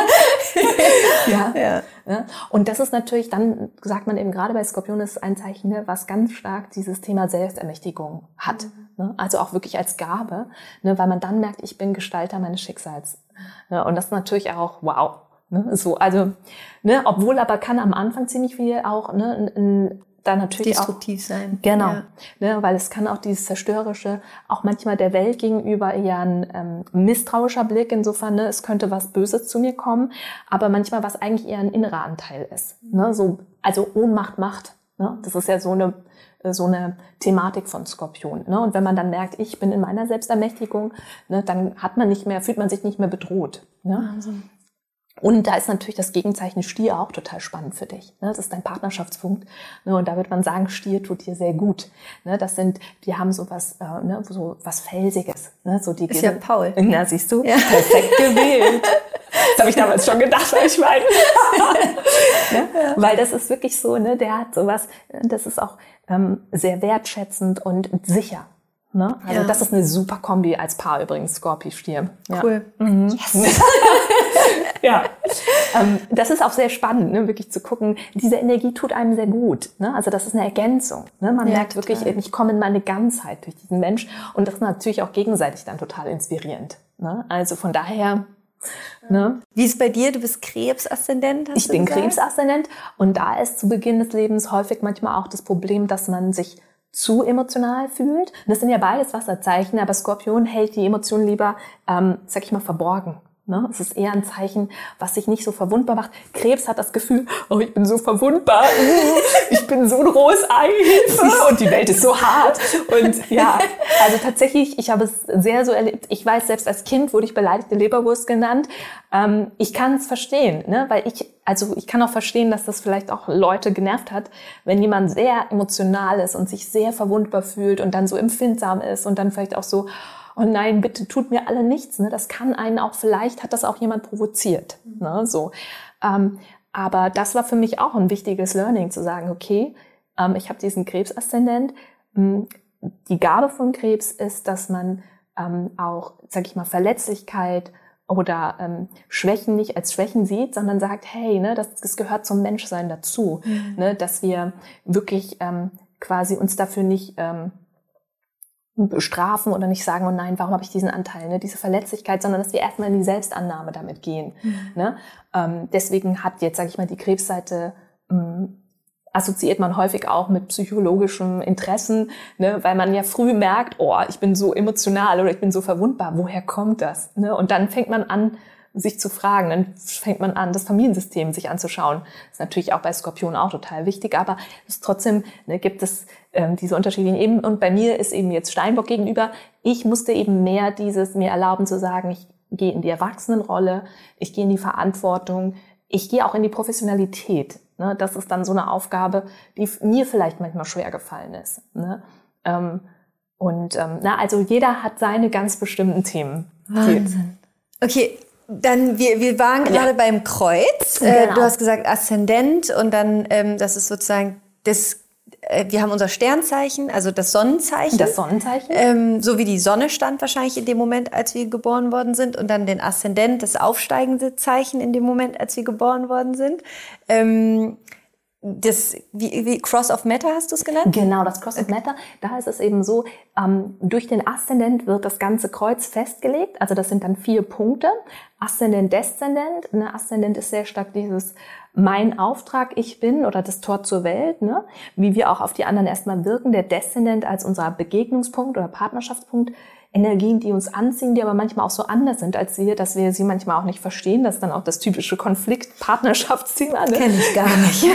Ja. Und das ist natürlich, dann sagt man eben gerade bei Skorpion, ist ein Zeichen, was ganz stark dieses Thema Selbstermächtigung hat. Also auch wirklich als Gabe, weil man dann merkt, ich bin Gestalter meines Schicksals. Und das ist natürlich auch wow. So, also, obwohl aber kann am Anfang ziemlich viel auch ein da natürlich destruktiv sein. Genau, ja. Ne, weil es kann auch dieses Zerstörerische, auch manchmal der Welt gegenüber eher ein misstrauischer Blick, insofern, ne, es könnte was Böses zu mir kommen, aber manchmal was eigentlich eher ein innerer Anteil ist. Ne, so, also Ohnmacht, Macht, ne, das ist ja so eine Thematik von Skorpion. Ne? Und wenn man dann merkt, ich bin in meiner Selbstermächtigung, ne, dann fühlt man sich nicht mehr bedroht. Ne? Wahnsinn. Und da ist natürlich das Gegenzeichen Stier auch total spannend für dich. Ne? Das ist dein Partnerschaftspunkt. Ne? Und da wird man sagen, Stier tut dir sehr gut. Ne? Die haben so was, so was Felsiges. Ne? So die ist ja Paul. Na, siehst du? Ja. Perfekt gewählt. Das habe ich damals schon gedacht, weil ich meine. Ne? Ja. Weil das ist wirklich so, ne? Der hat sowas, das ist auch sehr wertschätzend und sicher. Ne? Also das ist eine super Kombi als Paar übrigens, Skorpi-Stier. Ja. Cool. Yes. Ja, das ist auch sehr spannend, ne, wirklich zu gucken, diese Energie tut einem sehr gut. Ne? Also das ist eine Ergänzung. Ne? Man merkt total. Wirklich, ich komme in meine Ganzheit durch diesen Mensch und das ist natürlich auch gegenseitig dann total inspirierend. Ne? Also von daher... Ne? Wie ist es bei dir? Du bist Krebs-Aszendent, Ich bin Krebs-Aszendent und da ist zu Beginn des Lebens häufig manchmal auch das Problem, dass man sich zu emotional fühlt. Das sind ja beides Wasserzeichen, aber Skorpion hält die Emotionen lieber, sag ich mal, verborgen. Ne? Es ist eher ein Zeichen, was sich nicht so verwundbar macht. Krebs hat das Gefühl, oh, ich bin so verwundbar, ich bin so ein rohes Ei und die Welt ist so hart. Und ja, also tatsächlich, ich habe es sehr so erlebt. Ich weiß, selbst als Kind wurde ich beleidigte Leberwurst genannt. Ich kann es verstehen, ne? Weil ich kann auch verstehen, dass das vielleicht auch Leute genervt hat, wenn jemand sehr emotional ist und sich sehr verwundbar fühlt und dann so empfindsam ist und dann vielleicht auch so, oh nein, bitte tut mir alle nichts. Ne? Das kann einen auch, vielleicht hat das auch jemand provoziert. Ne? So. Aber das war für mich auch ein wichtiges Learning, zu sagen, okay, ich habe diesen Krebs-Aszendent. Die Gabe von Krebs ist, dass man auch, sag ich mal, Verletzlichkeit oder Schwächen nicht als Schwächen sieht, sondern sagt, hey, ne, das gehört zum Menschsein dazu. Ne? Dass wir wirklich quasi uns dafür nicht... bestrafen oder nicht sagen, oh nein, warum habe ich diesen Anteil, ne, diese Verletzlichkeit, sondern dass wir erstmal in die Selbstannahme damit gehen. Ne? Deswegen hat jetzt, sage ich mal, die Krebsseite assoziiert man häufig auch mit psychologischen Interessen, ne, weil man ja früh merkt, oh, ich bin so emotional oder ich bin so verwundbar, woher kommt das? Ne? Und dann fängt man an, sich zu fragen, dann fängt man an, das Familiensystem sich anzuschauen. Das ist natürlich auch bei Skorpion auch total wichtig, aber es ist trotzdem, ne, gibt es diese unterschiedlichen Ebenen. Und bei mir ist eben jetzt Steinbock gegenüber, ich musste eben mir erlauben zu sagen, ich gehe in die Erwachsenenrolle, ich gehe in die Verantwortung, ich gehe auch in die Professionalität. Ne? Das ist dann so eine Aufgabe, die mir vielleicht manchmal schwer gefallen ist. Ne? Also jeder hat seine ganz bestimmten Themen. Wahnsinn. Okay. Dann, wir waren gerade beim Kreuz. Genau. Du hast gesagt Aszendent und dann, das ist sozusagen wir haben unser Sternzeichen, also das Sonnenzeichen. Das Sonnenzeichen. So wie die Sonne stand wahrscheinlich in dem Moment, als wir geboren worden sind. Und dann den Aszendent, das aufsteigende Zeichen in dem Moment, als wir geboren worden sind. Wie Cross of Matter hast du es genannt? Genau, das Cross of Matter. Da ist es eben so, durch den Aszendent wird das ganze Kreuz festgelegt. Also das sind dann 4 Punkte. Aszendent, Deszendent. Ne, Aszendent ist sehr stark dieses mein Auftrag, ich bin oder das Tor zur Welt. Ne? Wie wir auch auf die anderen erstmal wirken. Der Deszendent als unser Begegnungspunkt oder Partnerschaftspunkt. Energien, die uns anziehen, die aber manchmal auch so anders sind als wir, dass wir sie manchmal auch nicht verstehen. Das ist dann auch das typische Konflikt-Partnerschaftsthema. Ne? Kenn ich gar nicht.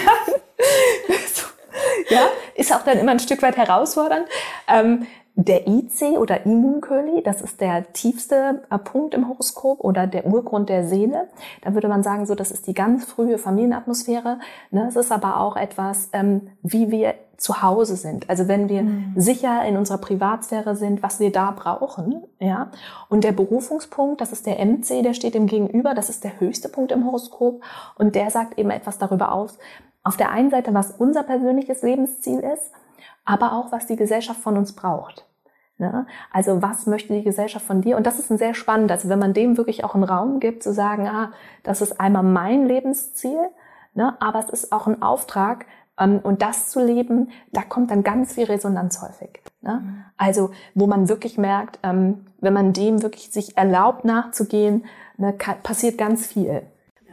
Ja, ist auch dann immer ein Stück weit herausfordernd. Der IC oder Immunköli, das ist der tiefste Punkt im Horoskop oder der Urgrund der Seele. Da würde man sagen, so, das ist die ganz frühe Familienatmosphäre. Ne? Es ist aber auch etwas, wie wir zu Hause sind. Also wenn wir sicher in unserer Privatsphäre sind, was wir da brauchen. Ja? Und der Berufungspunkt, das ist der MC, der steht dem Gegenüber. Das ist der höchste Punkt im Horoskop. Und der sagt eben etwas darüber aus, auf der einen Seite, was unser persönliches Lebensziel ist, aber auch, was die Gesellschaft von uns braucht. Ne? Also was möchte die Gesellschaft von dir? Und das ist ein sehr spannend, also wenn man dem wirklich auch einen Raum gibt, zu sagen, das ist einmal mein Lebensziel, ne? Aber es ist auch ein Auftrag, und das zu leben, da kommt dann ganz viel Resonanz häufig. Ne? Also wo man wirklich merkt, wenn man dem wirklich sich erlaubt nachzugehen, ne, passiert ganz viel.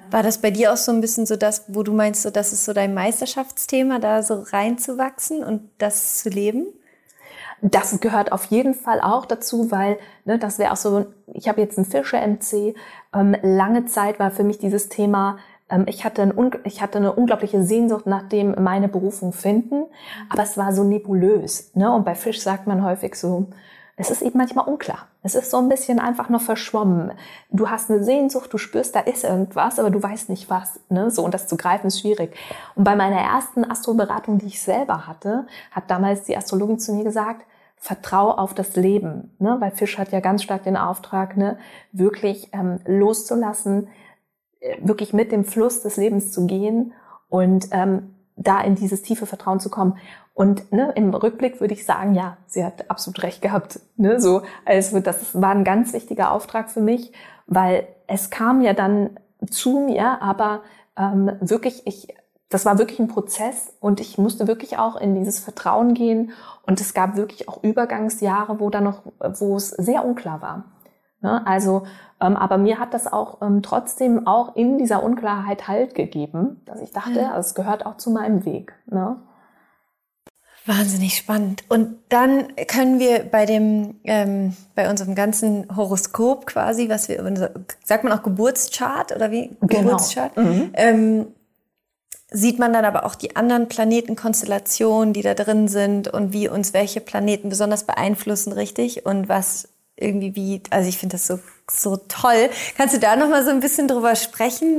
War das bei dir auch so ein bisschen so das, wo du meinst, so, das ist so dein Meisterschaftsthema, da so reinzuwachsen und das zu leben? Das gehört auf jeden Fall auch dazu, weil das wäre auch so, ich habe jetzt einen Fischer-MC, lange Zeit war für mich dieses Thema, ich hatte eine unglaubliche Sehnsucht nach dem meine Berufung finden, aber es war so nebulös. Und bei Fisch sagt man häufig so, es ist eben manchmal unklar. Es ist so ein bisschen einfach noch verschwommen. Du hast eine Sehnsucht, du spürst, da ist irgendwas, aber du weißt nicht was. So, und das zu greifen ist schwierig. Und bei meiner ersten Astroberatung, die ich selber hatte, hat damals die Astrologin zu mir gesagt, vertrau auf das Leben. Weil Fisch hat ja ganz stark den Auftrag, wirklich loszulassen, wirklich mit dem Fluss des Lebens zu gehen und da in dieses tiefe Vertrauen zu kommen. Und im Rückblick würde ich sagen, ja, sie hat absolut recht gehabt. Also das war ein ganz wichtiger Auftrag für mich, weil es kam ja dann zu mir, aber das war wirklich ein Prozess und ich musste wirklich auch in dieses Vertrauen gehen und es gab wirklich auch Übergangsjahre, wo es sehr unklar war. Also, aber mir hat das auch trotzdem auch in dieser Unklarheit Halt gegeben, dass ich dachte, es gehört auch zu meinem Weg. Wahnsinnig spannend. Und dann können wir bei unserem ganzen Horoskop quasi, sagt man auch Geburtschart oder wie? Genau. Geburtschart. Sieht man dann aber auch die anderen Planetenkonstellationen, die da drin sind und wie uns welche Planeten besonders beeinflussen, richtig? Und was irgendwie also ich finde das so toll. Kannst du da noch mal so ein bisschen drüber sprechen,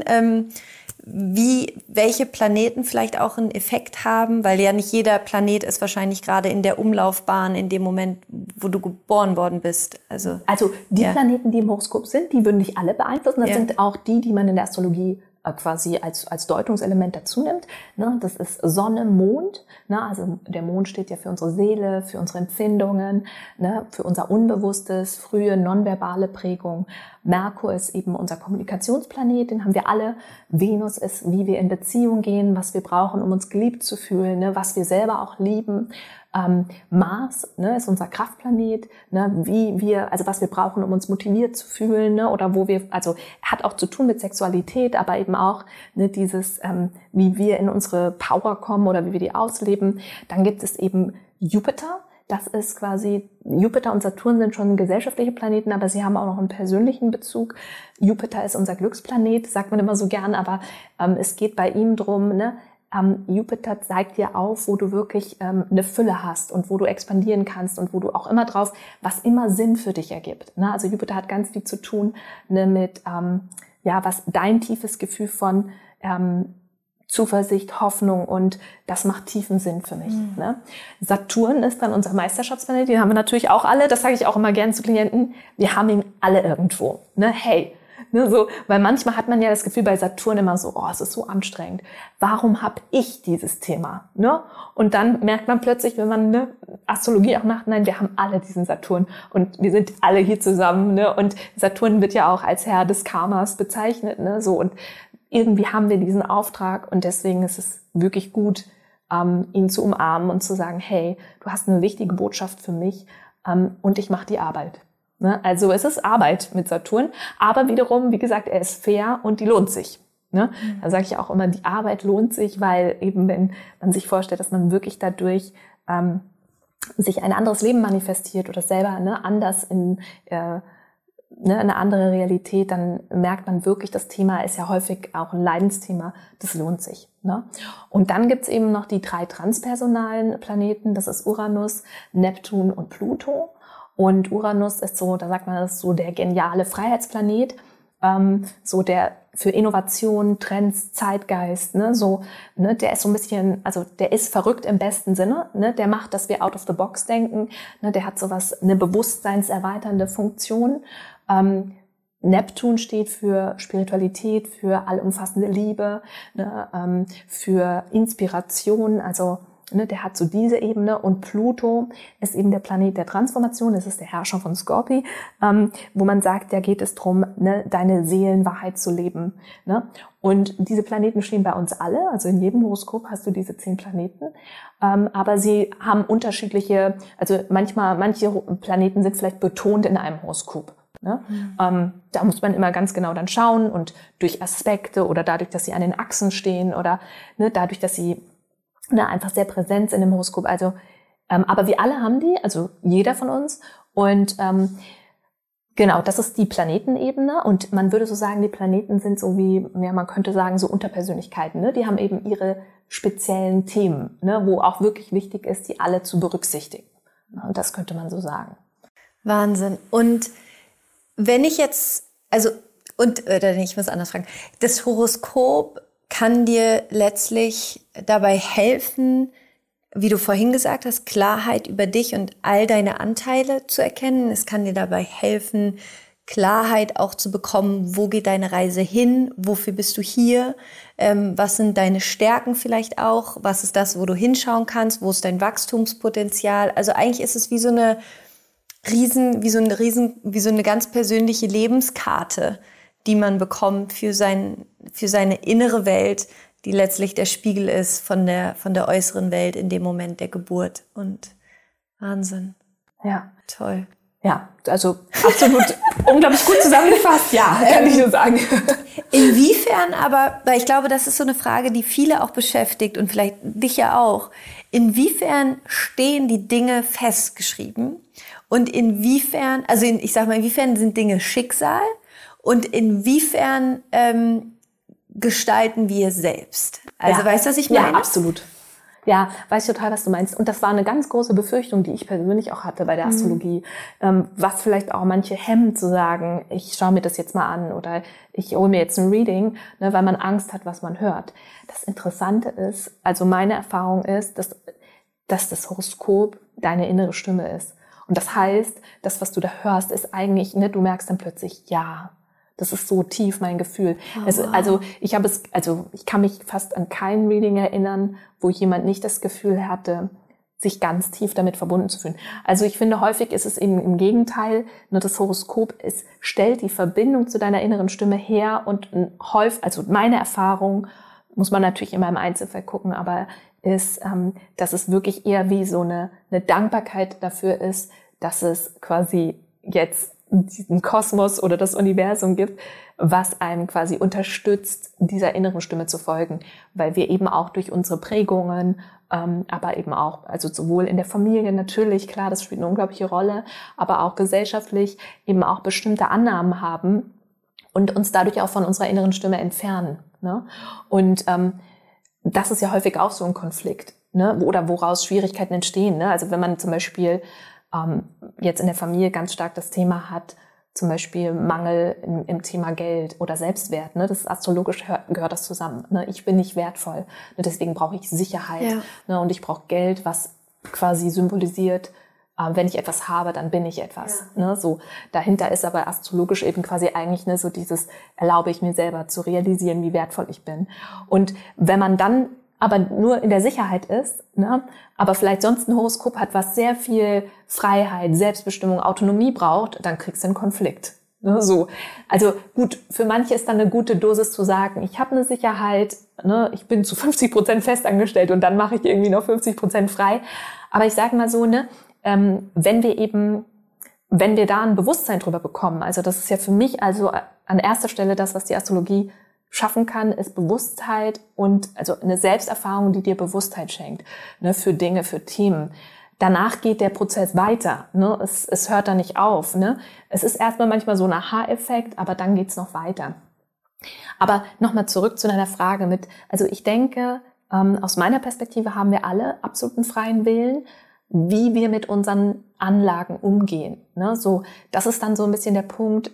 welche Planeten vielleicht auch einen Effekt haben? Weil ja nicht jeder Planet ist wahrscheinlich gerade in der Umlaufbahn in dem Moment, wo du geboren worden bist. Also die Planeten, die im Horoskop sind, die würden nicht alle beeinflussen. Das sind auch die man in der Astrologie quasi als Deutungselement dazu nimmt. Das ist Sonne, Mond. Also der Mond steht ja für unsere Seele, für unsere Empfindungen, für unser Unbewusstes, frühe nonverbale Prägung. Merkur ist eben unser Kommunikationsplanet, den haben wir alle. Venus ist, wie wir in Beziehung gehen, was wir brauchen, um uns geliebt zu fühlen, was wir selber auch lieben. Mars ist unser Kraftplanet, was wir brauchen, um uns motiviert zu fühlen, oder hat auch zu tun mit Sexualität, aber eben auch dieses, wie wir in unsere Power kommen oder wie wir die ausleben. Dann gibt es eben Jupiter. Das ist quasi, Jupiter und Saturn sind schon gesellschaftliche Planeten, aber sie haben auch noch einen persönlichen Bezug. Jupiter ist unser Glücksplanet, sagt man immer so gern, aber es geht bei ihm drum, Jupiter zeigt dir auf, wo du wirklich eine Fülle hast und wo du expandieren kannst und wo du auch immer drauf, was immer Sinn für dich ergibt. Also Jupiter hat ganz viel zu tun mit, was dein tiefes Gefühl von Zuversicht, Hoffnung und das macht tiefen Sinn für mich. Saturn ist dann unser Meisterschaftsplanet, den haben wir natürlich auch alle, das sage ich auch immer gerne zu Klienten, wir haben ihn alle irgendwo. Hey, weil manchmal hat man ja das Gefühl bei Saturn immer so, es ist so anstrengend. Warum habe ich dieses Thema? Und dann merkt man plötzlich, wenn man Astrologie auch macht, nein, wir haben alle diesen Saturn und wir sind alle hier zusammen. Und Saturn wird ja auch als Herr des Karmas bezeichnet. Und irgendwie haben wir diesen Auftrag und deswegen ist es wirklich gut, ihn zu umarmen und zu sagen, hey, du hast eine wichtige Botschaft für mich und ich mache die Arbeit. Also es ist Arbeit mit Saturn, aber wiederum, wie gesagt, er ist fair und die lohnt sich. Da sage ich auch immer, die Arbeit lohnt sich, weil eben, wenn man sich vorstellt, dass man wirklich dadurch sich ein anderes Leben manifestiert oder selber anders in eine andere Realität, dann merkt man wirklich, das Thema ist ja häufig auch ein Leidensthema, das lohnt sich. Und dann gibt's eben noch die 3 transpersonalen Planeten, das ist Uranus, Neptun und Pluto. Und Uranus ist so, da sagt man, das ist so der geniale Freiheitsplanet, so der für Innovation, Trends, Zeitgeist, der ist so ein bisschen, also der ist verrückt im besten Sinne, der macht, dass wir out of the box denken, der hat sowas, eine bewusstseinserweiternde Funktion. Neptun steht für Spiritualität, für allumfassende Liebe, für Inspiration, also der hat so diese Ebene und Pluto ist eben der Planet der Transformation, das ist der Herrscher von Skorpi, wo man sagt, da geht es drum, deine Seelenwahrheit zu leben. Und diese Planeten stehen bei uns alle, also in jedem Horoskop hast du diese 10 Planeten, aber sie haben unterschiedliche, also manche Planeten sind vielleicht betont in einem Horoskop. Ne? Da muss man immer ganz genau dann schauen und durch Aspekte oder dadurch, dass sie an den Achsen stehen oder dadurch, dass sie einfach sehr präsent sind im Horoskop. Also, aber wir alle haben die, also jeder von uns. Und genau, das ist die Planetenebene. Und man würde so sagen, die Planeten sind so wie, man könnte sagen, so Unterpersönlichkeiten. Ne? Die haben eben ihre speziellen Themen, ne? Wo auch wirklich wichtig ist, die alle zu berücksichtigen. Und das könnte man so sagen. Wahnsinn. Und wenn ich jetzt, ich muss anders fragen, das Horoskop kann dir letztlich dabei helfen, wie du vorhin gesagt hast, Klarheit über dich und all deine Anteile zu erkennen. Es kann dir dabei helfen, Klarheit auch zu bekommen, wo geht deine Reise hin, wofür bist du hier, was sind deine Stärken vielleicht auch, was ist das, wo du hinschauen kannst, wo ist dein Wachstumspotenzial. Also eigentlich ist es wie so eine ganz persönliche Lebenskarte, die man bekommt für seine innere Welt, die letztlich der Spiegel ist von der äußeren Welt in dem Moment der Geburt. Und Wahnsinn. Ja. Toll. Ja, also absolut unglaublich gut zusammengefasst. Ja, kann ich nur sagen. Inwiefern aber, weil ich glaube, das ist so eine Frage, die viele auch beschäftigt und vielleicht dich ja auch. Inwiefern stehen die Dinge festgeschrieben? Und inwiefern, inwiefern sind Dinge Schicksal? Und inwiefern gestalten wir selbst? Also weißt du, was ich meine? Ja, absolut. Ja, weiß ich total, was du meinst. Und das war eine ganz große Befürchtung, die ich persönlich auch hatte bei der Astrologie. Was vielleicht auch manche hemmt, zu sagen, ich schaue mir das jetzt mal an oder ich hole mir jetzt ein Reading, weil man Angst hat, was man hört. Das Interessante ist, also meine Erfahrung ist, dass das Horoskop deine innere Stimme ist. Und das heißt, das, was du da hörst, ist eigentlich, du merkst dann plötzlich, ja, das ist so tief mein Gefühl. Oh, ich kann mich fast an kein Reading erinnern, wo jemand nicht das Gefühl hatte, sich ganz tief damit verbunden zu fühlen. Also ich finde, häufig ist es eben im Gegenteil, das Horoskop stellt die Verbindung zu deiner inneren Stimme her und häufig, also meine Erfahrung, muss man natürlich immer im Einzelfall gucken, aber ist, dass es wirklich eher wie so eine Dankbarkeit dafür ist, dass es quasi jetzt diesen Kosmos oder das Universum gibt, was einem quasi unterstützt, dieser inneren Stimme zu folgen, weil wir eben auch durch unsere Prägungen, aber eben auch, also sowohl in der Familie natürlich, klar, das spielt eine unglaubliche Rolle, aber auch gesellschaftlich eben auch bestimmte Annahmen haben und uns dadurch auch von unserer inneren Stimme entfernen. Ne? Und das ist ja häufig auch so ein Konflikt, ne? Oder woraus Schwierigkeiten entstehen. Ne? Also wenn man zum Beispiel jetzt in der Familie ganz stark das Thema hat, zum Beispiel Mangel im Thema Geld oder Selbstwert. Ne? Das ist astrologisch gehört das zusammen. Ne? Ich bin nicht wertvoll. Ne? Deswegen brauche ich Sicherheit. Ja. Ne? Und ich brauche Geld, was quasi symbolisiert, wenn ich etwas habe, dann bin ich etwas. Ja. Ne? So, dahinter ist aber astrologisch eben quasi eigentlich so dieses, erlaube ich mir selber zu realisieren, wie wertvoll ich bin. Und wenn man dann aber nur in der Sicherheit ist, ne, aber vielleicht sonst ein Horoskop hat, was sehr viel Freiheit, Selbstbestimmung, Autonomie braucht, dann kriegst du einen Konflikt. Ne, so. Also gut, für manche ist dann eine gute Dosis zu sagen, ich habe eine Sicherheit, ne, ich bin zu 50% festangestellt und dann mache ich irgendwie noch 50% frei. Aber ich sage mal so, wenn wir da ein Bewusstsein drüber bekommen, also das ist ja für mich also an erster Stelle das, was die Astrologie schaffen kann, ist Bewusstheit und also eine Selbsterfahrung, die dir Bewusstheit schenkt, ne, für Dinge, für Themen. Danach geht der Prozess weiter, ne? Es hört da nicht auf, ne? Es ist erstmal manchmal so ein Aha-Effekt, aber dann geht's noch weiter. Aber nochmal zurück zu deiner Frage also ich denke, aus meiner Perspektive haben wir alle absoluten freien Willen, wie wir mit unseren Anlagen umgehen, ne? So, das ist dann so ein bisschen der Punkt.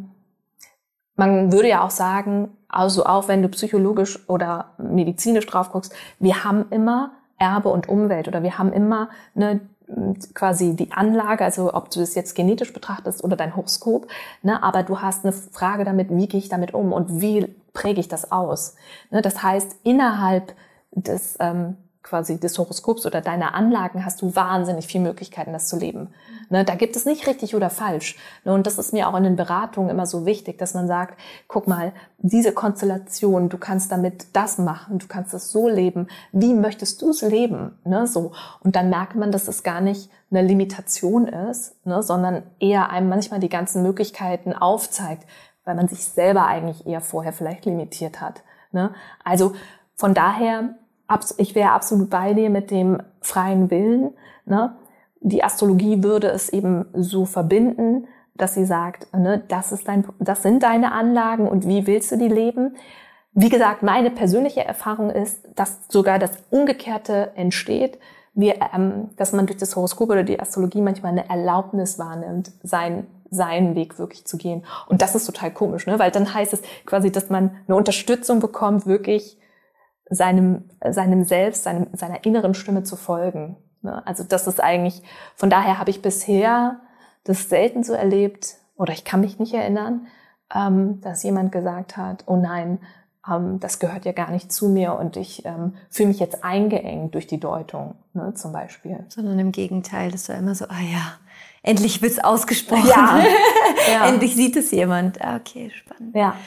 Man würde ja auch sagen, also auch wenn du psychologisch oder medizinisch drauf guckst, wir haben immer Erbe und Umwelt oder wir haben immer quasi die Anlage, also ob du das jetzt genetisch betrachtest oder dein Horoskop, ne, aber du hast eine Frage damit, wie gehe ich damit um und wie präge ich das aus? Ne, das heißt, innerhalb des quasi des Horoskops oder deiner Anlagen hast du wahnsinnig viele Möglichkeiten, das zu leben. Ne, da gibt es nicht richtig oder falsch. Ne, und das ist mir auch in den Beratungen immer so wichtig, dass man sagt, guck mal, diese Konstellation, du kannst damit das machen, du kannst das so leben. Wie möchtest du es leben? Ne, so. Und dann merkt man, dass es gar nicht eine Limitation ist, ne, sondern eher einem manchmal die ganzen Möglichkeiten aufzeigt, weil man sich selber eigentlich eher vorher vielleicht limitiert hat. Ne? Also von daher, ich wäre absolut bei dir mit dem freien Willen. Ne? Die Astrologie würde es eben so verbinden, dass sie sagt, ne, das sind deine Anlagen und wie willst du die leben? Wie gesagt, meine persönliche Erfahrung ist, dass sogar das Umgekehrte entsteht, dass man durch das Horoskop oder die Astrologie manchmal eine Erlaubnis wahrnimmt, seinen Weg wirklich zu gehen. Und das ist total komisch, ne? Weil dann heißt es quasi, dass man eine Unterstützung bekommt, wirklich seinem Selbst, seiner inneren Stimme zu folgen. Ne? Also das ist eigentlich, von daher habe ich bisher das selten so erlebt, oder ich kann mich nicht erinnern, dass jemand gesagt hat, oh nein, das gehört ja gar nicht zu mir und ich fühle mich jetzt eingeengt durch die Deutung, ne, zum Beispiel. Sondern im Gegenteil, das war immer so, endlich wird's ausgesprochen. Ja. Endlich sieht es jemand. Okay, spannend. Ja.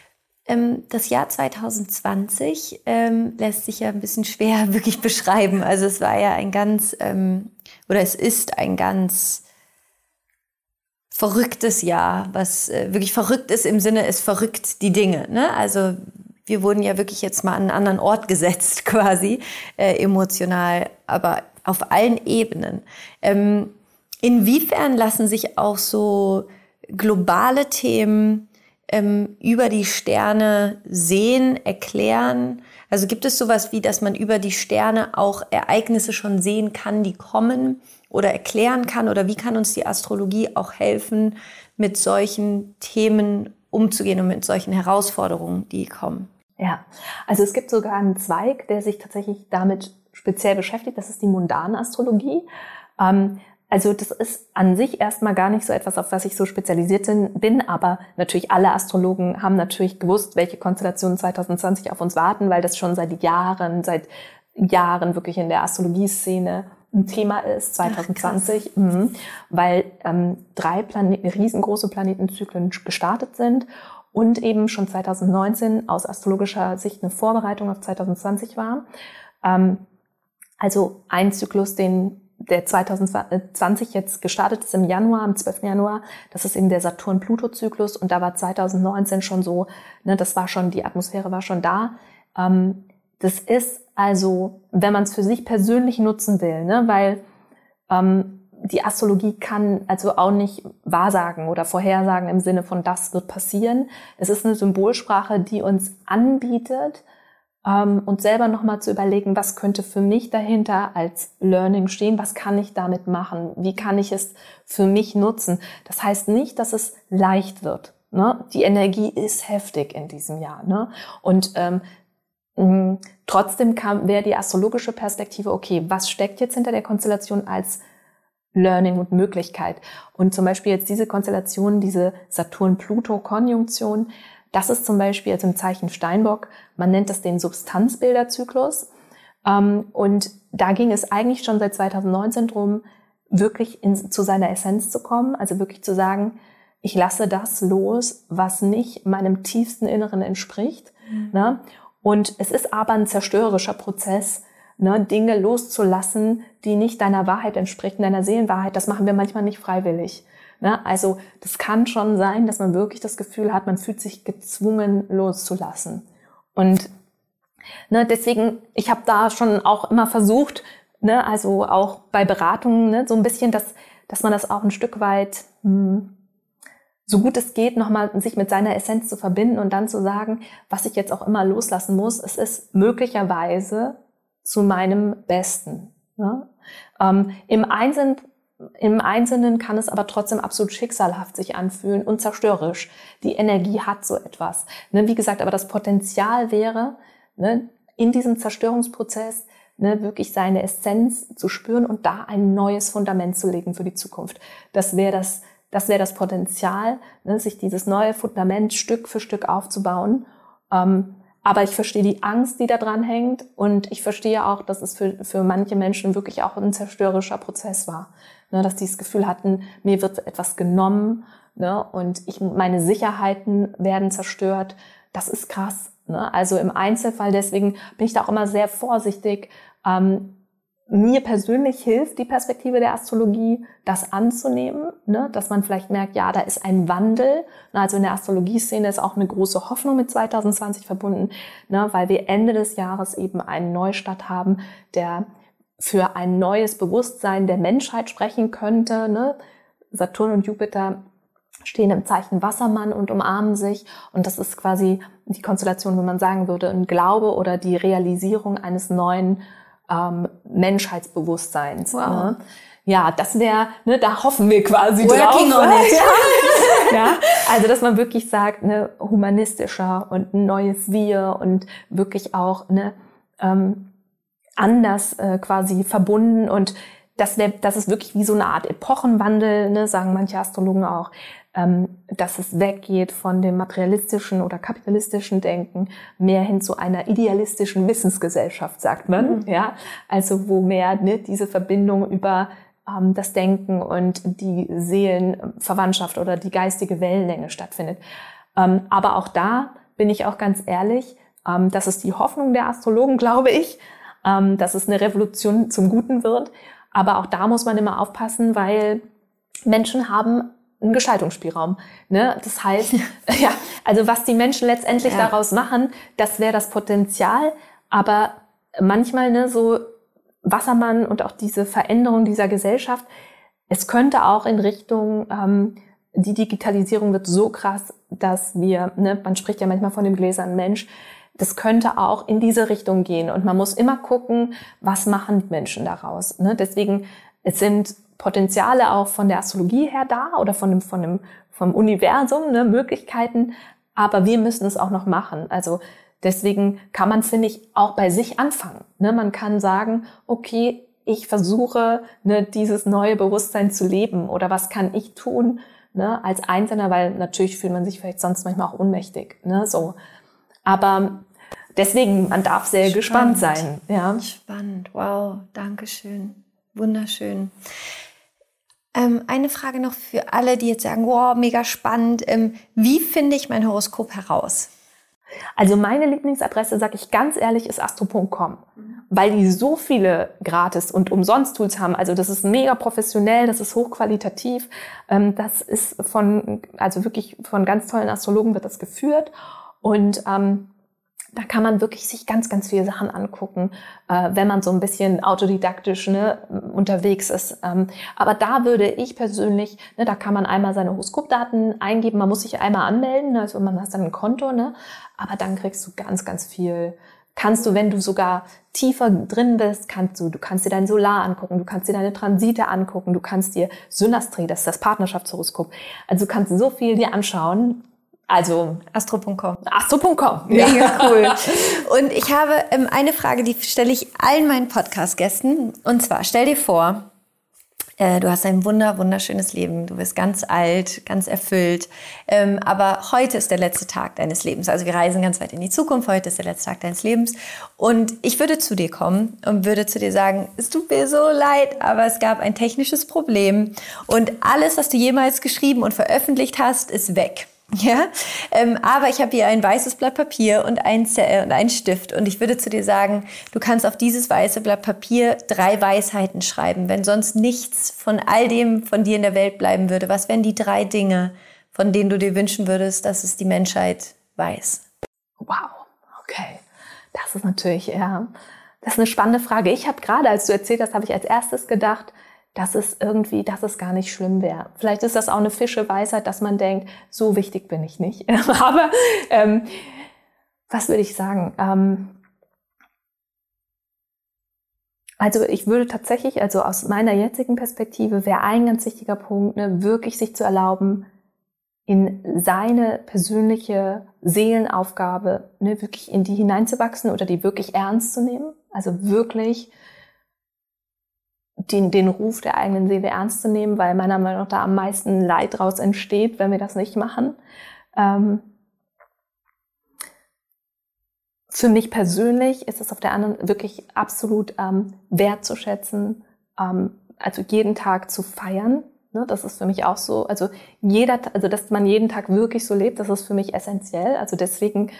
Das Jahr 2020 lässt sich ja ein bisschen schwer wirklich beschreiben. Also es war ja es ist ein ganz verrücktes Jahr, was wirklich verrückt ist im Sinne, es verrückt die Dinge. Ne? Also wir wurden ja wirklich jetzt mal an einen anderen Ort gesetzt quasi, emotional, aber auf allen Ebenen. Inwiefern lassen sich auch so globale Themen über die Sterne sehen, erklären? Also gibt es sowas wie, dass man über die Sterne auch Ereignisse schon sehen kann, die kommen oder erklären kann? Oder wie kann uns die Astrologie auch helfen, mit solchen Themen umzugehen und mit solchen Herausforderungen, die kommen? Ja, also es gibt sogar einen Zweig, der sich tatsächlich damit speziell beschäftigt. Das ist die mundane Astrologie. Also das ist an sich erstmal gar nicht so etwas, auf was ich so spezialisiert bin, aber natürlich alle Astrologen haben natürlich gewusst, welche Konstellationen 2020 auf uns warten, weil das schon seit Jahren wirklich in der Astrologieszene ein Thema ist, 2020, weil 3 riesengroße Planetenzyklen gestartet sind und eben schon 2019 aus astrologischer Sicht eine Vorbereitung auf 2020 war. Also ein Zyklus, der 2020 jetzt gestartet ist im Januar, am 12. Januar, das ist eben der Saturn-Pluto-Zyklus und da war 2019 schon so, ne, die Atmosphäre war schon da. Das ist also, wenn man es für sich persönlich nutzen will, ne, weil die Astrologie kann also auch nicht wahrsagen oder vorhersagen im Sinne von, das wird passieren. Es ist eine Symbolsprache, die uns anbietet, und selber nochmal zu überlegen, was könnte für mich dahinter als Learning stehen, was kann ich damit machen, wie kann ich es für mich nutzen. Das heißt nicht, dass es leicht wird. Ne? Die Energie ist heftig in diesem Jahr. Ne? Und trotzdem wäre die astrologische Perspektive, okay, was steckt jetzt hinter der Konstellation als Learning und Möglichkeit? Und zum Beispiel jetzt diese Konstellation, diese Saturn-Pluto-Konjunktion, das ist zum Beispiel jetzt im Zeichen Steinbock, man nennt das den Substanzbilderzyklus. Und da ging es eigentlich schon seit 2019 drum, wirklich zu seiner Essenz zu kommen, also wirklich zu sagen, ich lasse das los, was nicht meinem tiefsten Inneren entspricht. Ne? Und es ist aber ein zerstörerischer Prozess, ne? Dinge loszulassen, die nicht deiner Wahrheit entsprechen, deiner Seelenwahrheit. Das machen wir manchmal nicht freiwillig. Ne? Also das kann schon sein, dass man wirklich das Gefühl hat, man fühlt sich gezwungen loszulassen. Und ne, deswegen, ich habe da schon auch immer versucht, ne, also auch bei Beratungen, ne, so ein bisschen, dass man das auch ein Stück weit, so gut es geht, nochmal sich mit seiner Essenz zu verbinden und dann zu sagen, was ich jetzt auch immer loslassen muss, es ist möglicherweise zu meinem Besten. Ne? Im Einzelnen kann es aber trotzdem absolut schicksalhaft sich anfühlen und zerstörerisch. Die Energie hat so etwas. Ne, wie gesagt, aber das Potenzial wäre, ne, in diesem Zerstörungsprozess, ne, wirklich seine Essenz zu spüren und da ein neues Fundament zu legen für die Zukunft. Das wäre das Potenzial, ne, sich dieses neue Fundament Stück für Stück aufzubauen. Aber ich verstehe die Angst, die da dran hängt. Und ich verstehe auch, dass es für manche Menschen wirklich auch ein zerstörerischer Prozess war. Ne, dass die das Gefühl hatten, mir wird etwas genommen, ne, und meine Sicherheiten werden zerstört. Das ist krass. Ne? Also im Einzelfall, deswegen bin ich da auch immer sehr vorsichtig. Mir persönlich hilft die Perspektive der Astrologie, das anzunehmen, ne? Dass man vielleicht merkt, ja, da ist ein Wandel. Also in der Astrologie-Szene ist auch eine große Hoffnung mit 2020 verbunden, ne? Weil wir Ende des Jahres eben einen Neustart haben, der für ein neues Bewusstsein der Menschheit sprechen könnte. Ne? Saturn und Jupiter stehen im Zeichen Wassermann und umarmen sich. Und das ist quasi die Konstellation, wo man sagen würde, ein Glaube oder die Realisierung eines neuen Menschheitsbewusstseins. Wow. Ne? Ja, das wäre, ne, da hoffen wir quasi Working drauf. on it. Ja, also dass man wirklich sagt, ne, humanistischer und ein neues Wir und wirklich auch ne, anders quasi verbunden, und das ist wirklich wie so eine Art Epochenwandel, ne, sagen manche Astrologen auch, dass es weggeht von dem materialistischen oder kapitalistischen Denken mehr hin zu einer idealistischen Wissensgesellschaft, sagt man. Ja, also wo mehr ne, diese Verbindung über das Denken und die Seelenverwandtschaft oder die geistige Wellenlänge stattfindet. Aber auch da bin ich auch ganz ehrlich, das ist die Hoffnung der Astrologen, glaube ich, dass es eine Revolution zum Guten wird. Aber auch da muss man immer aufpassen, weil Menschen haben einen Gestaltungsspielraum. Ne? Das heißt, ja, also was die Menschen letztendlich daraus machen, das wäre das Potenzial. Aber manchmal ne, so Wassermann und auch diese Veränderung dieser Gesellschaft, es könnte auch in Richtung, die Digitalisierung wird so krass, dass wir, ne, man spricht ja manchmal von dem gläsernen Mensch, das könnte auch in diese Richtung gehen. Und man muss immer gucken, was machen die Menschen daraus. Ne? Deswegen, es sind Potenziale auch von der Astrologie her da oder vom Universum, ne, Möglichkeiten. Aber wir müssen es auch noch machen. Also deswegen kann man, finde ich, auch bei sich anfangen. Ne? Man kann sagen, okay, ich versuche, ne, dieses neue Bewusstsein zu leben. Oder was kann ich tun, ne, als Einzelner? Weil natürlich fühlt man sich vielleicht sonst manchmal auch ohnmächtig. Ne? So. Aber deswegen, man darf sehr gespannt sein. Ja. Spannend, wow, danke schön, wunderschön. Eine Frage noch für alle, die jetzt sagen, wow, mega spannend. Wie finde ich mein Horoskop heraus? Also meine Lieblingsadresse, sage ich ganz ehrlich, ist astro.com, weil die so viele Gratis- und Umsonst-Tools haben. Also das ist mega professionell, das ist hochqualitativ. Das ist also wirklich von ganz tollen Astrologen wird das geführt. Und da kann man wirklich sich ganz, ganz viele Sachen angucken, wenn man so ein bisschen autodidaktisch ne, unterwegs ist. Aber da würde ich persönlich, ne, da kann man einmal seine Horoskopdaten eingeben, man muss sich einmal anmelden, also man hat dann ein Konto, ne, aber dann kriegst du ganz, ganz viel. Kannst du, wenn du sogar tiefer drin bist, du kannst dir dein Solar angucken, du kannst dir deine Transite angucken, du kannst dir Synastrie, das ist das Partnerschaftshoroskop. Also du kannst so viel dir anschauen. Also astro.com. Astro.com. Mega cool. Und ich habe eine Frage, die stelle ich allen meinen Podcast-Gästen. Und zwar, stell dir vor, du hast ein wunderschönes Leben. Du bist ganz alt, ganz erfüllt. Aber heute ist der letzte Tag deines Lebens. Also wir reisen ganz weit in die Zukunft. Heute ist der letzte Tag deines Lebens. Und ich würde zu dir kommen und würde zu dir sagen, es tut mir so leid, aber es gab ein technisches Problem. Und alles, was du jemals geschrieben und veröffentlicht hast, ist weg. Ja, aber ich habe hier ein weißes Blatt Papier und einen Stift und ich würde zu dir sagen, du kannst auf dieses weiße Blatt Papier 3 Weisheiten schreiben, wenn sonst nichts von all dem von dir in der Welt bleiben würde. Was wären die 3 Dinge, von denen du dir wünschen würdest, dass es die Menschheit weiß? Wow, okay. Das ist natürlich, das ist eine spannende Frage. Ich habe gerade, als du erzählt hast, habe ich als erstes gedacht, dass es gar nicht schlimm wäre. Vielleicht ist das auch eine Fischeweisheit, dass man denkt, so wichtig bin ich nicht. Aber was würde ich sagen? Also ich würde tatsächlich, also aus meiner jetzigen Perspektive, wäre ein ganz wichtiger Punkt, ne, wirklich sich zu erlauben, in seine persönliche Seelenaufgabe, ne, wirklich in die hineinzuwachsen oder die wirklich ernst zu nehmen. Also wirklich den Ruf der eigenen Seele ernst zu nehmen, weil meiner Meinung nach da am meisten Leid daraus entsteht, wenn wir das nicht machen. für mich persönlich ist es auf der anderen wirklich absolut wertzuschätzen, also jeden Tag zu feiern. Ne, das ist für mich auch so, also dass man jeden Tag wirklich so lebt, das ist für mich essentiell. Also deswegen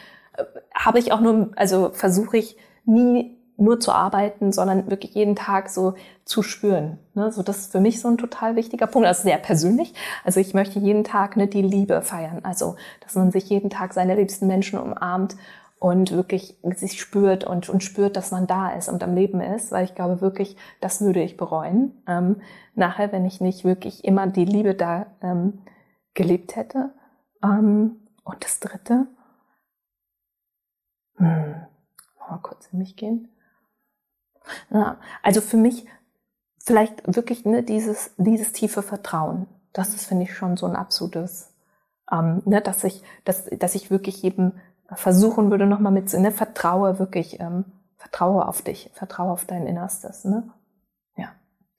versuche ich nie nur zu arbeiten, sondern wirklich jeden Tag so zu spüren. Ne, so, das ist für mich so ein total wichtiger Punkt, also sehr persönlich. Also ich möchte jeden Tag die Liebe feiern, also dass man sich jeden Tag seine liebsten Menschen umarmt und wirklich sich spürt und spürt, dass man da ist und am Leben ist, weil ich glaube wirklich, das würde ich bereuen. Nachher, wenn ich nicht wirklich immer die Liebe da gelebt hätte. Und das Dritte, mal kurz in mich gehen. Ja, also für mich vielleicht wirklich dieses tiefe Vertrauen. Das ist, finde ich, schon so ein absolutes, dass ich wirklich jedem versuchen würde, nochmal vertraue auf dich, vertraue auf dein Innerstes, ne? Ja.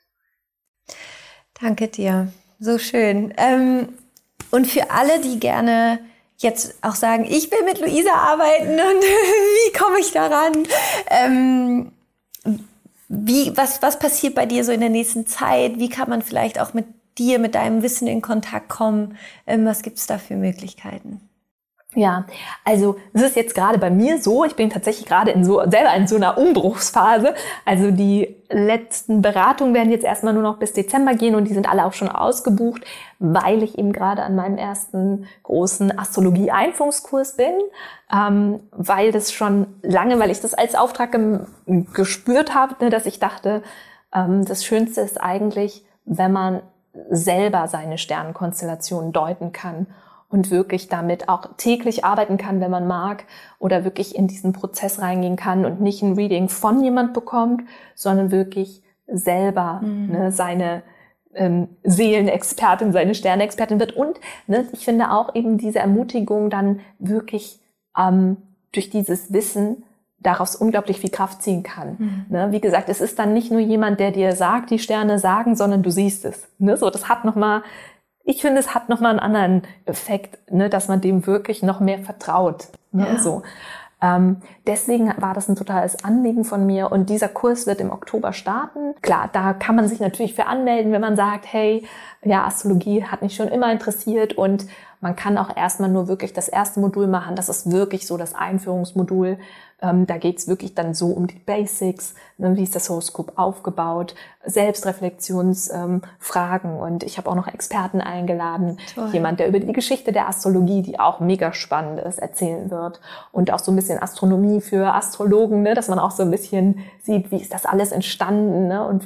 Danke dir, so schön. Und für alle, die gerne jetzt auch sagen, ich will mit Luisa arbeiten und wie komme ich daran? Was passiert bei dir so in der nächsten Zeit? Wie kann man vielleicht auch mit dir, mit deinem Wissen in Kontakt kommen? Was gibt es da für Möglichkeiten? Ja, also es ist jetzt gerade bei mir so, ich bin tatsächlich gerade selber in so einer Umbruchsphase. Also die letzten Beratungen werden jetzt erstmal nur noch bis Dezember gehen und die sind alle auch schon ausgebucht, weil ich eben gerade an meinem ersten großen Astrologie-Einführungskurs bin, weil ich das als Auftrag gespürt habe, dass ich dachte, das Schönste ist eigentlich, wenn man selber seine Sternenkonstellation deuten kann und wirklich damit auch täglich arbeiten kann, wenn man mag, oder wirklich in diesen Prozess reingehen kann und nicht ein Reading von jemand bekommt, sondern wirklich selber seine Seelenexpertin, seine Sternexpertin wird. Und ich finde auch eben diese Ermutigung dann wirklich durch dieses Wissen daraus unglaublich viel Kraft ziehen kann. Wie gesagt, es ist dann nicht nur jemand, der dir sagt, die Sterne sagen, sondern du siehst es. So, das hat ich finde, es hat nochmal einen anderen Effekt, dass man dem wirklich noch mehr vertraut. Ja. So. Deswegen war das ein totales Anliegen von mir und dieser Kurs wird im Oktober starten. Klar, da kann man sich natürlich für anmelden, wenn man sagt, hey, ja, Astrologie hat mich schon immer interessiert und man kann auch erstmal nur wirklich das erste Modul machen. Das ist wirklich so das Einführungsmodul. Da geht's wirklich dann so um die Basics, wie ist das Horoskop aufgebaut, Selbstreflexionsfragen und ich habe auch noch Experten eingeladen. Toll. Jemand, der über die Geschichte der Astrologie, die auch mega spannend ist, erzählen wird und auch so ein bisschen Astronomie für Astrologen, dass man auch so ein bisschen sieht, wie ist das alles entstanden und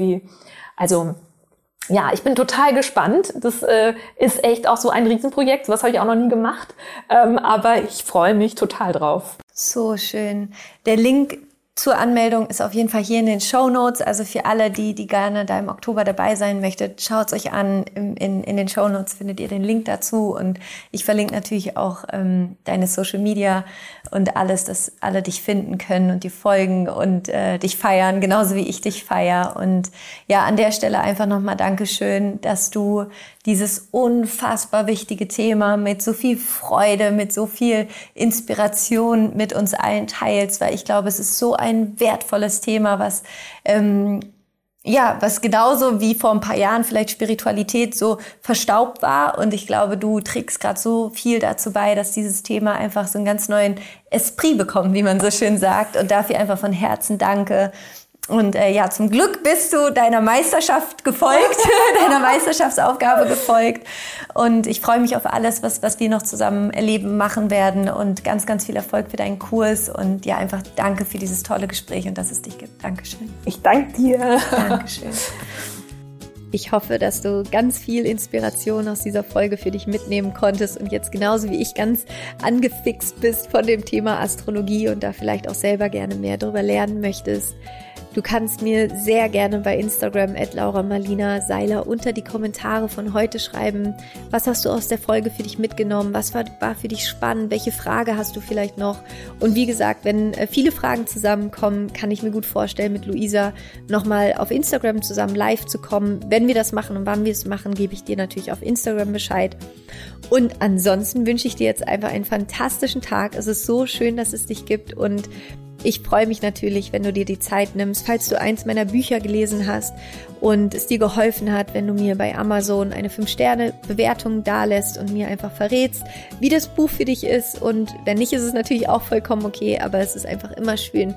ja, ich bin total gespannt. Das ist echt auch so ein Riesenprojekt. Sowas habe ich auch noch nie gemacht. Aber ich freue mich total drauf. So schön. Der Link zur Anmeldung ist auf jeden Fall hier in den Shownotes. Also für alle, die gerne da im Oktober dabei sein möchtet, schaut's euch an. In den Shownotes findet ihr den Link dazu. Und ich verlinke natürlich auch deine Social Media und alles, dass alle dich finden können und dir folgen und dich feiern, genauso wie ich dich feiere. Und ja, an der Stelle einfach nochmal Dankeschön, dass du dieses unfassbar wichtige Thema mit so viel Freude, mit so viel Inspiration mit uns allen teilst, weil ich glaube, es ist so ein wertvolles Thema, was genauso wie vor ein paar Jahren vielleicht Spiritualität so verstaubt war. Und ich glaube, du trägst gerade so viel dazu bei, dass dieses Thema einfach so einen ganz neuen Esprit bekommt, wie man so schön sagt. Und dafür einfach von Herzen danke. Und zum Glück bist du deiner Meisterschaft gefolgt, deiner Meisterschaftsaufgabe gefolgt. Und ich freue mich auf alles, was wir noch zusammen erleben, machen werden. Und ganz, ganz viel Erfolg für deinen Kurs. Und ja, einfach danke für dieses tolle Gespräch und dass es dich gibt. Dankeschön. Ich danke dir. Dankeschön. Ich hoffe, dass du ganz viel Inspiration aus dieser Folge für dich mitnehmen konntest und jetzt genauso wie ich ganz angefixt bist von dem Thema Astrologie und da vielleicht auch selber gerne mehr darüber lernen möchtest. Du kannst mir sehr gerne bei Instagram @LauraMarlina-Seiler unter die Kommentare von heute schreiben. Was hast du aus der Folge für dich mitgenommen? Was war für dich spannend? Welche Frage hast du vielleicht noch? Und wie gesagt, wenn viele Fragen zusammenkommen, kann ich mir gut vorstellen, mit Luisa nochmal auf Instagram zusammen live zu kommen. Wenn wir das machen und wann wir es machen, gebe ich dir natürlich auf Instagram Bescheid. Und ansonsten wünsche ich dir jetzt einfach einen fantastischen Tag. Es ist so schön, dass es dich gibt und ich freue mich natürlich, wenn du dir die Zeit nimmst, falls du eins meiner Bücher gelesen hast und es dir geholfen hat, wenn du mir bei Amazon eine 5-Sterne-Bewertung dalässt und mir einfach verrätst, wie das Buch für dich ist. Und wenn nicht, ist es natürlich auch vollkommen okay, aber es ist einfach immer schön,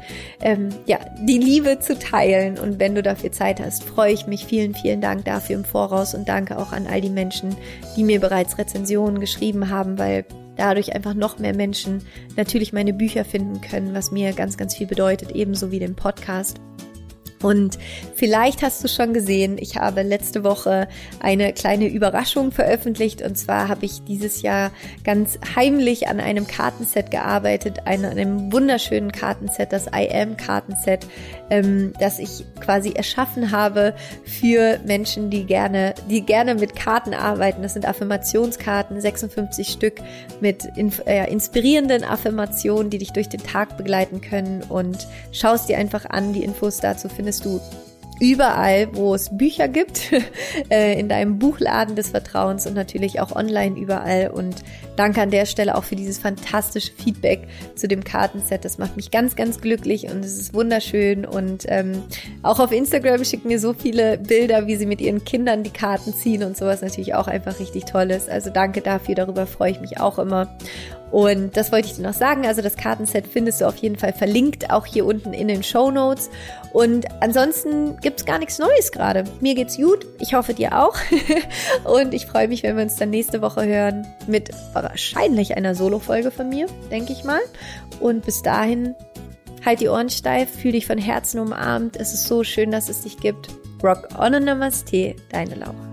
die Liebe zu teilen. Und wenn du dafür Zeit hast, freue ich mich. Vielen, vielen Dank dafür im Voraus und danke auch an all die Menschen, die mir bereits Rezensionen geschrieben haben, weil dadurch einfach noch mehr Menschen natürlich meine Bücher finden können, was mir ganz, ganz viel bedeutet, ebenso wie den Podcast. Und vielleicht hast du schon gesehen, ich habe letzte Woche eine kleine Überraschung veröffentlicht und zwar habe ich dieses Jahr ganz heimlich an einem Kartenset gearbeitet, an einem wunderschönen Kartenset, das I Am Kartenset, das ich quasi erschaffen habe für Menschen, die gerne mit Karten arbeiten. Das sind Affirmationskarten, 56 Stück mit inspirierenden Affirmationen, die dich durch den Tag begleiten können, und schaust dir einfach an. Die Infos dazu findest du überall, wo es Bücher gibt, in deinem Buchladen des Vertrauens und natürlich auch online überall. Und danke an der Stelle auch für dieses fantastische Feedback zu dem Kartenset. Das macht mich ganz, ganz glücklich und es ist wunderschön. Und auch auf Instagram schicken mir so viele Bilder, wie sie mit ihren Kindern die Karten ziehen und sowas, natürlich auch einfach richtig toll ist. Also danke dafür, darüber freue ich mich auch immer. Und das wollte ich dir noch sagen, also das Kartenset findest du auf jeden Fall verlinkt, auch hier unten in den Shownotes. Und ansonsten gibt's gar nichts Neues gerade. Mir geht's gut, ich hoffe dir auch. Und ich freue mich, wenn wir uns dann nächste Woche hören mit wahrscheinlich einer Solo-Folge von mir, denke ich mal. Und bis dahin, halt die Ohren steif, fühl dich von Herzen umarmt. Es ist so schön, dass es dich gibt. Rock on und Namaste, deine Laura.